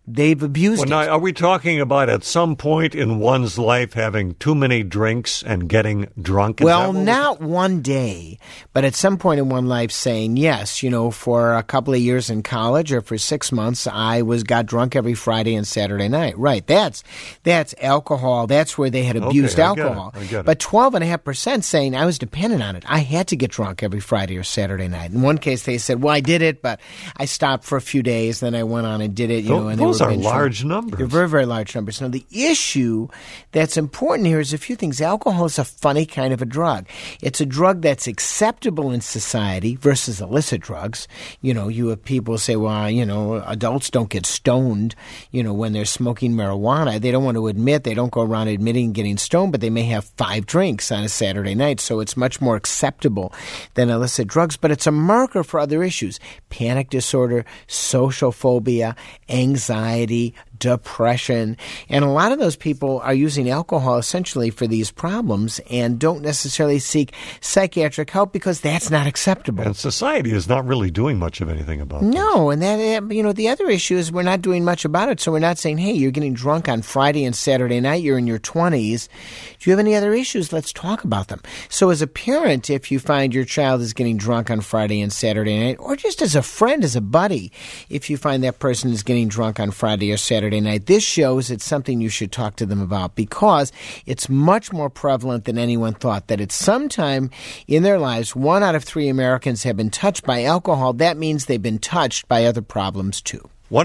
[SPEAKER 2] they've abused
[SPEAKER 1] Now,
[SPEAKER 2] it.
[SPEAKER 1] are we talking about at some point in one's life having too many drinks and getting drunk?
[SPEAKER 2] Well, not one day, but at some point in one life saying, yes, for a couple of years in college or for 6 months, I got drunk every Friday and Saturday night. Right. That's alcohol. That's where they had abused alcohol.
[SPEAKER 1] I get it.
[SPEAKER 2] But 12.5% saying I was dependent on it. I had to get drunk every Friday or Saturday night. In one case, they said, well, I did it, but I stopped for a few days. Then I went on and did it. And
[SPEAKER 1] those are large numbers.
[SPEAKER 2] They're very, very large numbers. Now, the issue that's important here is a few things. Alcohol is a funny kind of a drug. It's a drug that's acceptable in society versus illicit drugs. You have people say, well, adults don't get stoned, when they're smoking marijuana. They don't want to admit, they don't go around admitting getting stoned, but they may have 5 drinks on a Saturday night. So it's much more acceptable than illicit drugs. But it's a marker for other issues: panic disorder, social phobia, anxiety, depression. And a lot of those people are using alcohol essentially for these problems and don't necessarily seek psychiatric help because that's not acceptable.
[SPEAKER 1] And society is not really doing much of anything about it.
[SPEAKER 2] No, and that, the other issue is we're not doing much about it. So we're not saying, hey, you're getting drunk on Friday and Saturday night, you're in your 20s. Do you have any other issues? Let's talk about them. So as a parent, if you find your child is getting drunk on Friday and Saturday night, or just as a friend, as a buddy, if you find that person is getting drunk on Friday or Saturday night, this shows it's something you should talk to them about because it's much more prevalent than anyone thought, that at some time in their lives, 1 out of 3 Americans have been touched by alcohol. That means they've been touched by other problems too.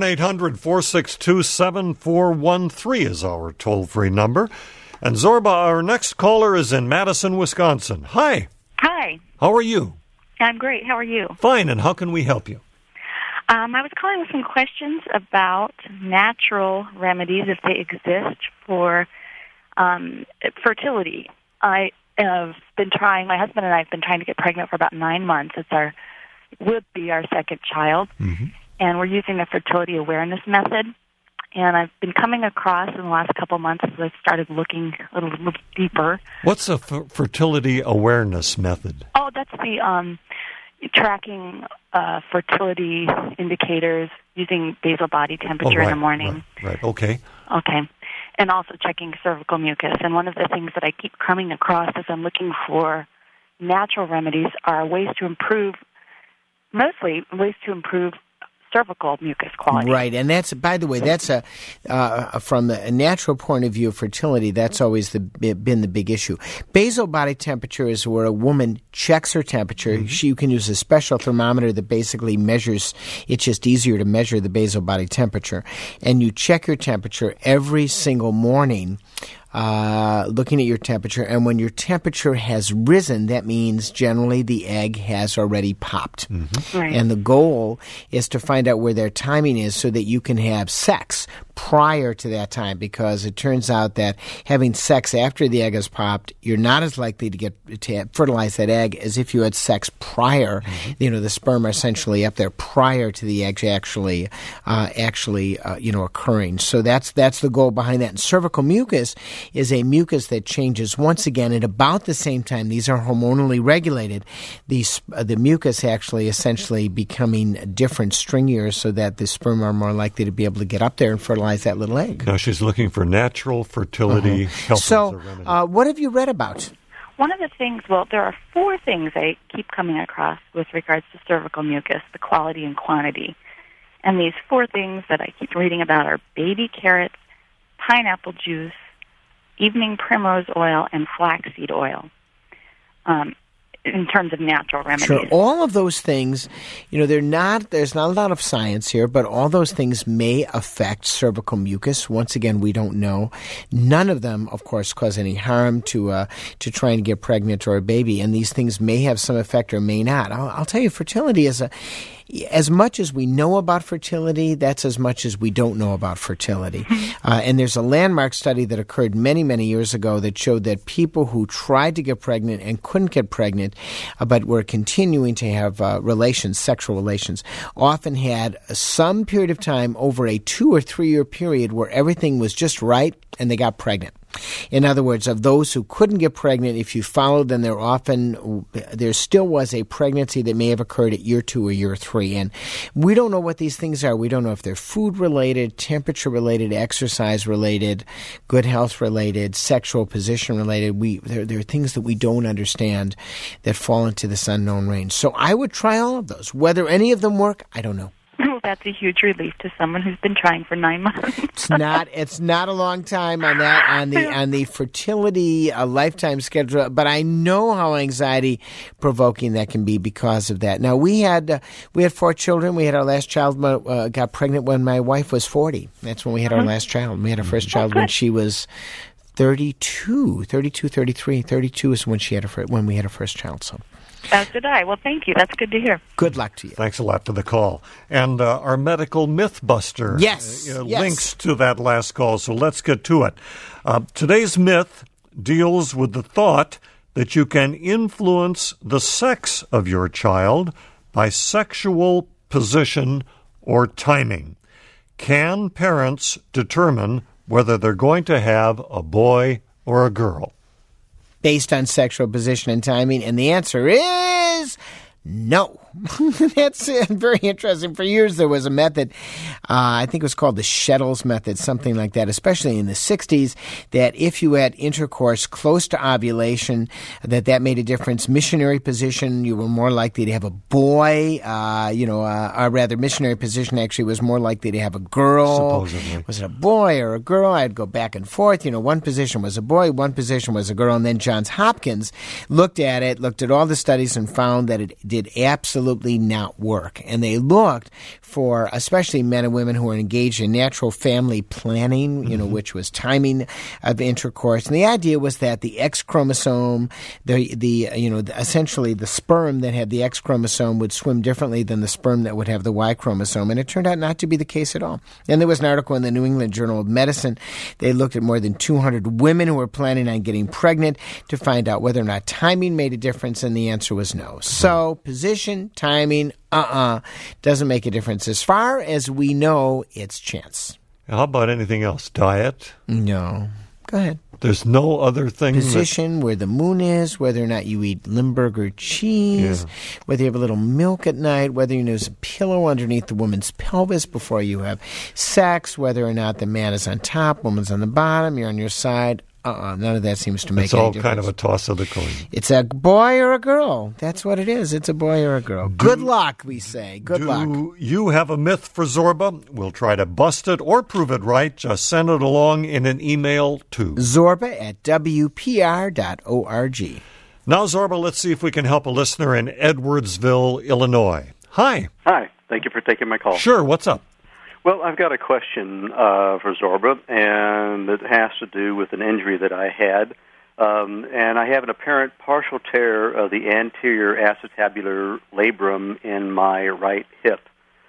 [SPEAKER 1] 1-800-462-7413 is our toll-free number. And Zorba, our next caller is in Madison, Wisconsin. Hi.
[SPEAKER 10] Hi.
[SPEAKER 1] How are you?
[SPEAKER 10] I'm great. How are you?
[SPEAKER 1] Fine, and how can we help you?
[SPEAKER 10] I was calling with some questions about natural remedies, if they exist, for fertility. I have been trying, my husband and I have been trying to get pregnant for about 9 months. Would be our second child. Mm-hmm. And we're using the fertility awareness method. And I've been coming across in the last couple of months as I've started looking a little deeper.
[SPEAKER 1] What's a fertility awareness method?
[SPEAKER 10] Oh, that's the tracking fertility indicators using basal body temperature in the morning.
[SPEAKER 1] Right. Okay.
[SPEAKER 10] And also checking cervical mucus. And one of the things that I keep coming across as I'm looking for natural remedies are ways to improve cervical mucus quality.
[SPEAKER 2] Right, and that's, by the way, that's from a natural point of view of fertility, that's always been the big issue. Basal body temperature is where a woman checks her temperature. Mm-hmm. You can use a special thermometer that basically measures, it's just easier to measure the basal body temperature. And you check your temperature every single morning, looking at your temperature, and when your temperature has risen, that means generally the egg has already popped. Mm-hmm. Right. And the goal is to find out where their timing is so that you can have sex prior to that time, because it turns out that having sex after the egg has popped, you're not as likely to fertilize that egg as if you had sex prior. Mm-hmm. The sperm are essentially up there prior to the egg actually occurring. So that's the goal behind that. And cervical mucus is a mucus that changes once again at about the same time. These are hormonally regulated. The mucus actually essentially becoming different, stringier, so that the sperm are more likely to be able to get up there and fertilize that little egg.
[SPEAKER 1] Now she's looking for natural fertility help.
[SPEAKER 2] So what have you read about?
[SPEAKER 10] One of the things, there are 4 things I keep coming across with regards to cervical mucus, the quality and quantity. And these 4 things that I keep reading about are baby carrots, pineapple juice, evening primrose oil, and flaxseed oil. In terms of natural remedies.
[SPEAKER 2] Sure. All of those things, there's not a lot of science here, but all those things may affect cervical mucus. Once again, we don't know. None of them, of course, cause any harm to try and get pregnant or a baby, and these things may have some effect or may not. I'll tell you, fertility is as much as we know about fertility, that's as much as we don't know about fertility. And there's a landmark study that occurred many, many years ago that showed that people who tried to get pregnant and couldn't get pregnant, but were continuing to have sexual relations, often had some period of time over a 2 or 3 year period where everything was just right and they got pregnant. In other words, of those who couldn't get pregnant, if you followed them, there still was a pregnancy that may have occurred at year 2 or year 3. And we don't know what these things are. We don't know if they're food-related, temperature-related, exercise-related, good health-related, sexual position-related. There are things that we don't understand that fall into this unknown range. So I would try all of those. Whether any of them work, I don't know.
[SPEAKER 10] Well, that's a huge relief to someone who's been trying for 9 months.
[SPEAKER 2] It's not a long time on the fertility lifetime schedule, but I know how anxiety provoking that can be because of that. Now we had 4 children. We had our last child got pregnant when my wife was 40. That's when we had our last child. We had our first child when she was 32 is when when we had our first child. So.
[SPEAKER 10] As did I. Well, thank you. That's good to hear.
[SPEAKER 2] Good luck to you.
[SPEAKER 1] Thanks a lot for the call. And our medical myth buster links to that last call, so let's get to it. Today's myth deals with the thought that you can influence the sex of your child by sexual position or timing. Can parents determine whether they're going to have a boy or a girl?
[SPEAKER 2] Based on sexual position and timing? And the answer is no. That's very interesting. For years, there was a method, I think it was called the Shettles method, something like that, especially in the 60s, that if you had intercourse close to ovulation, that made a difference. Missionary position, you were more likely to have a boy, or rather missionary position actually was more likely to have a girl.
[SPEAKER 1] Supposedly.
[SPEAKER 2] Was it a boy or a girl? I'd go back and forth. One position was a boy, one position was a girl, and then Johns Hopkins looked at all the studies and found that it did absolutely not work. And they looked for, especially men and women who were engaged in natural family planning, which was timing of intercourse. And the idea was that the X chromosome, essentially the sperm that had the X chromosome would swim differently than the sperm that would have the Y chromosome. And it turned out not to be the case at all. And there was an article in the New England Journal of Medicine. They looked at more than 200 women who were planning on getting pregnant to find out whether or not timing made a difference. And the answer was no. So position, timing, doesn't make a difference. As far as we know, it's chance.
[SPEAKER 1] How about anything else? Diet?
[SPEAKER 2] No. Go ahead.
[SPEAKER 1] There's no other thing.
[SPEAKER 2] Position, where the moon is, whether or not you eat Limburger cheese, whether you have a little milk at night, whether you use a pillow underneath the woman's pelvis before you have sex, whether or not the man is on top, woman's on the bottom, you're on your side. None of that seems to make any difference.
[SPEAKER 1] It's all kind of a toss of the coin.
[SPEAKER 2] It's a boy or a girl. That's what it is. It's a boy or a girl. Good luck, we say. Good luck.
[SPEAKER 1] Do you have a myth for Zorba? We'll try to bust it or prove it right. Just send it along in an email to
[SPEAKER 2] zorba@wpr.org.
[SPEAKER 1] Now, Zorba, let's see if we can help a listener in Edwardsville, Illinois. Hi.
[SPEAKER 11] Hi. Thank you for taking my call.
[SPEAKER 1] Sure. What's up?
[SPEAKER 11] Well, I've got a question for Zorba, and it has to do with an injury that I had. And I have an apparent partial tear of the anterior acetabular labrum in my right hip.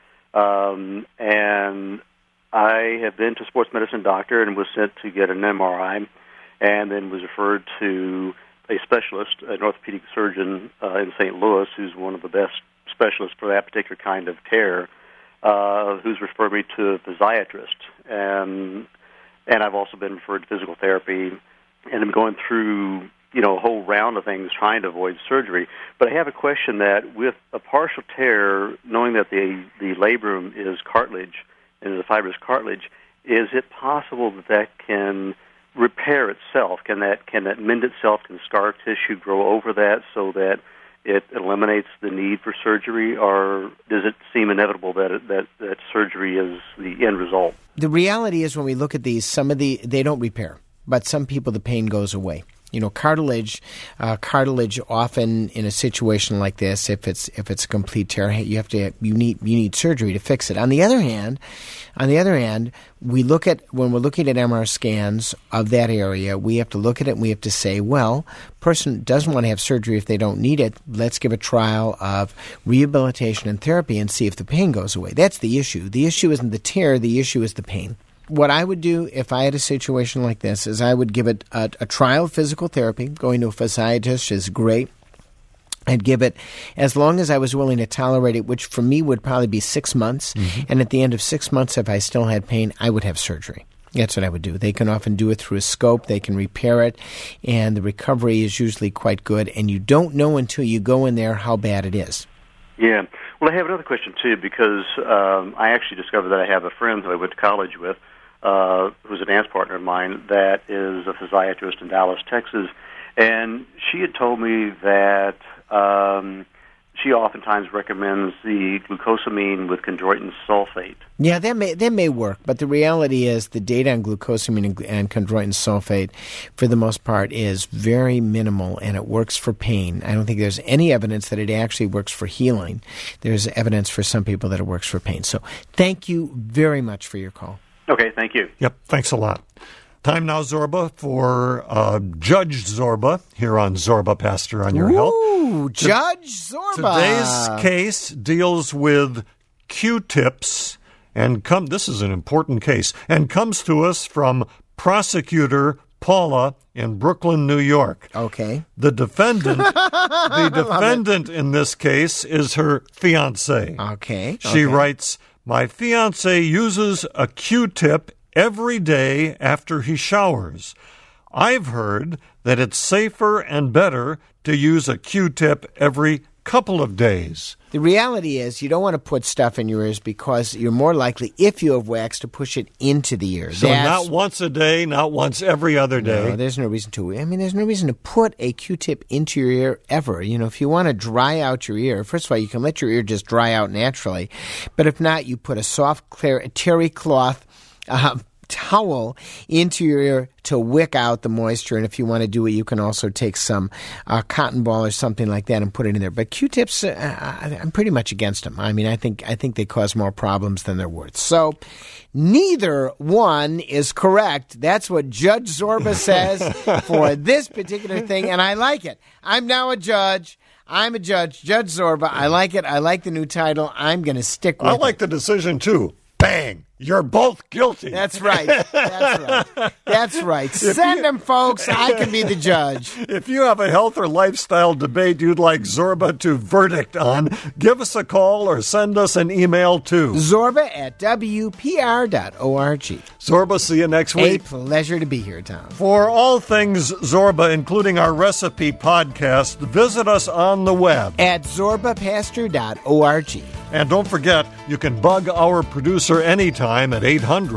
[SPEAKER 11] And I have been to a sports medicine doctor and was sent to get an MRI, and then was referred to a specialist, an orthopedic surgeon in St. Louis, who's one of the best specialists for that particular kind of tear. Who's referred me to a physiatrist, and I've also been referred to physical therapy, and I'm going through a whole round of things trying to avoid surgery. But I have a question that with a partial tear, knowing that the labrum is cartilage and is a fibrous cartilage, is it possible that can repair itself? Can that mend itself? Can scar tissue grow over that so that it eliminates the need for surgery, or does it seem inevitable that surgery is the end result?
[SPEAKER 2] The reality is, when we look at these, they don't repair, but some people the pain goes away. Cartilage often in a situation like this, if it's a complete tear, you need surgery to fix it. On the other hand, when we're looking at MR scans of that area, we have to look at it and we have to say, well, person doesn't want to have surgery if they don't need it. Let's give a trial of rehabilitation and therapy and see if the pain goes away. That's the issue. The issue isn't the tear. The issue is the pain. What I would do if I had a situation like this is I would give it a trial of physical therapy. Going to a physiatrist is great. I'd give it as long as I was willing to tolerate it, which for me would probably be 6 months. Mm-hmm. And at the end of 6 months, if I still had pain, I would have surgery. That's what I would do. They can often do it through a scope. They can repair it, and the recovery is usually quite good, and you don't know until you go in there how bad it is.
[SPEAKER 11] Yeah. Well, I have another question, too, because I actually discovered that I have a friend who I went to college with who's a dance partner of mine that is a physiatrist in Dallas, Texas, and she had told me that she oftentimes recommends the glucosamine with chondroitin sulfate.
[SPEAKER 2] Yeah, that may work, but the reality is the data on glucosamine and chondroitin sulfate, for the most part, is very minimal, and it works for pain. I don't think there's any evidence that it actually works for healing. There's evidence for some people that it works for pain. So thank you very much for your call.
[SPEAKER 11] Okay, thank you.
[SPEAKER 1] Yep, thanks a lot. Time now, Zorba, for Judge Zorba here on Zorba Pastor on Your Health.
[SPEAKER 2] Ooh, Judge Zorba.
[SPEAKER 1] Today's case deals with Q-tips, and this is an important case, and comes to us from prosecutor Paula in Brooklyn, New York.
[SPEAKER 2] Okay.
[SPEAKER 1] The defendant in this case is her fiancé.
[SPEAKER 2] Okay.
[SPEAKER 1] She writes, "My fiancé uses a Q-tip every day after he showers. I've heard that it's safer and better to use a Q-tip every couple of days."
[SPEAKER 2] The reality is you don't want to put stuff in your ears because you're more likely, if you have wax, to push it into the ear.
[SPEAKER 1] So not once a day, not once every other day.
[SPEAKER 2] No, there's no reason to. I mean, there's no reason to put a Q-tip into your ear ever. You know, if you want to dry out your ear, first of all, you can let your ear just dry out naturally. But if not, you put a soft, clear, terry cloth towel into your ear to wick out the moisture. And if you want to do it, you can also take some cotton ball or something like that and put it in there. But Q-tips, I'm pretty much against them. I mean, I think they cause more problems than they're worth. So neither one is correct. That's what Judge Zorba says for this particular thing, and I like it. I'm now a judge. I'm a judge. Judge Zorba. I like it. I like the new title. I'm going to stick with it.
[SPEAKER 1] I like the decision, too. Bang! You're both guilty.
[SPEAKER 2] That's right. That's right. Send them, folks. I can be the judge.
[SPEAKER 1] If you have a health or lifestyle debate you'd like Zorba to verdict on, give us a call or send us an email to
[SPEAKER 2] Zorba@WPR.org.
[SPEAKER 1] Zorba, see you next week.
[SPEAKER 2] A pleasure to be here, Tom.
[SPEAKER 1] For all things Zorba, including our recipe podcast, visit us on the web
[SPEAKER 2] at ZorbaPastor.org.
[SPEAKER 1] And don't forget, you can bug our producer anytime at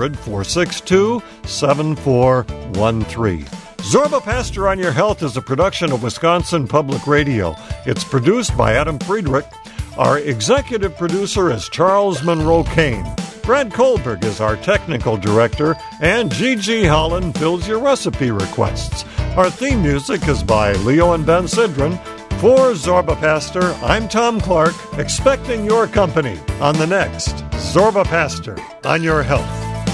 [SPEAKER 1] 800-462-7413. Zorba Pastor on Your Health is a production of Wisconsin Public Radio. It's produced by Adam Friedrich. Our executive producer is Charles Monroe Kane. Brad Kohlberg is our technical director, and Gigi Holland fills your recipe requests. Our theme music is by Leo and Ben Sidran. For Zorba Pastor, I'm Tom Clark, expecting your company on the next Zorba Pastor on Your Health.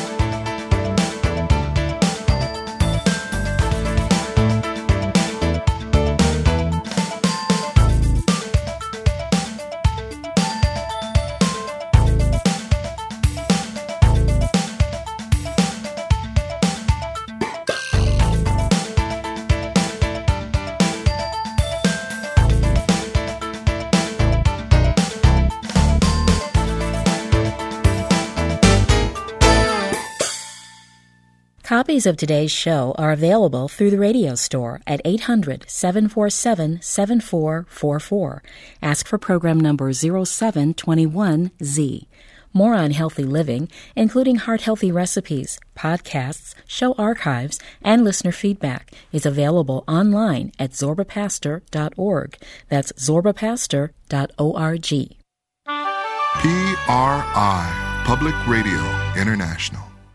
[SPEAKER 12] Copies of today's show are available through the radio store at 800-747-7444. Ask for program number 0721Z. More on healthy living, including heart-healthy recipes, podcasts, show archives, and listener feedback, is available online at zorbapastor.org. That's zorbapastor.org.
[SPEAKER 13] PRI, Public Radio International.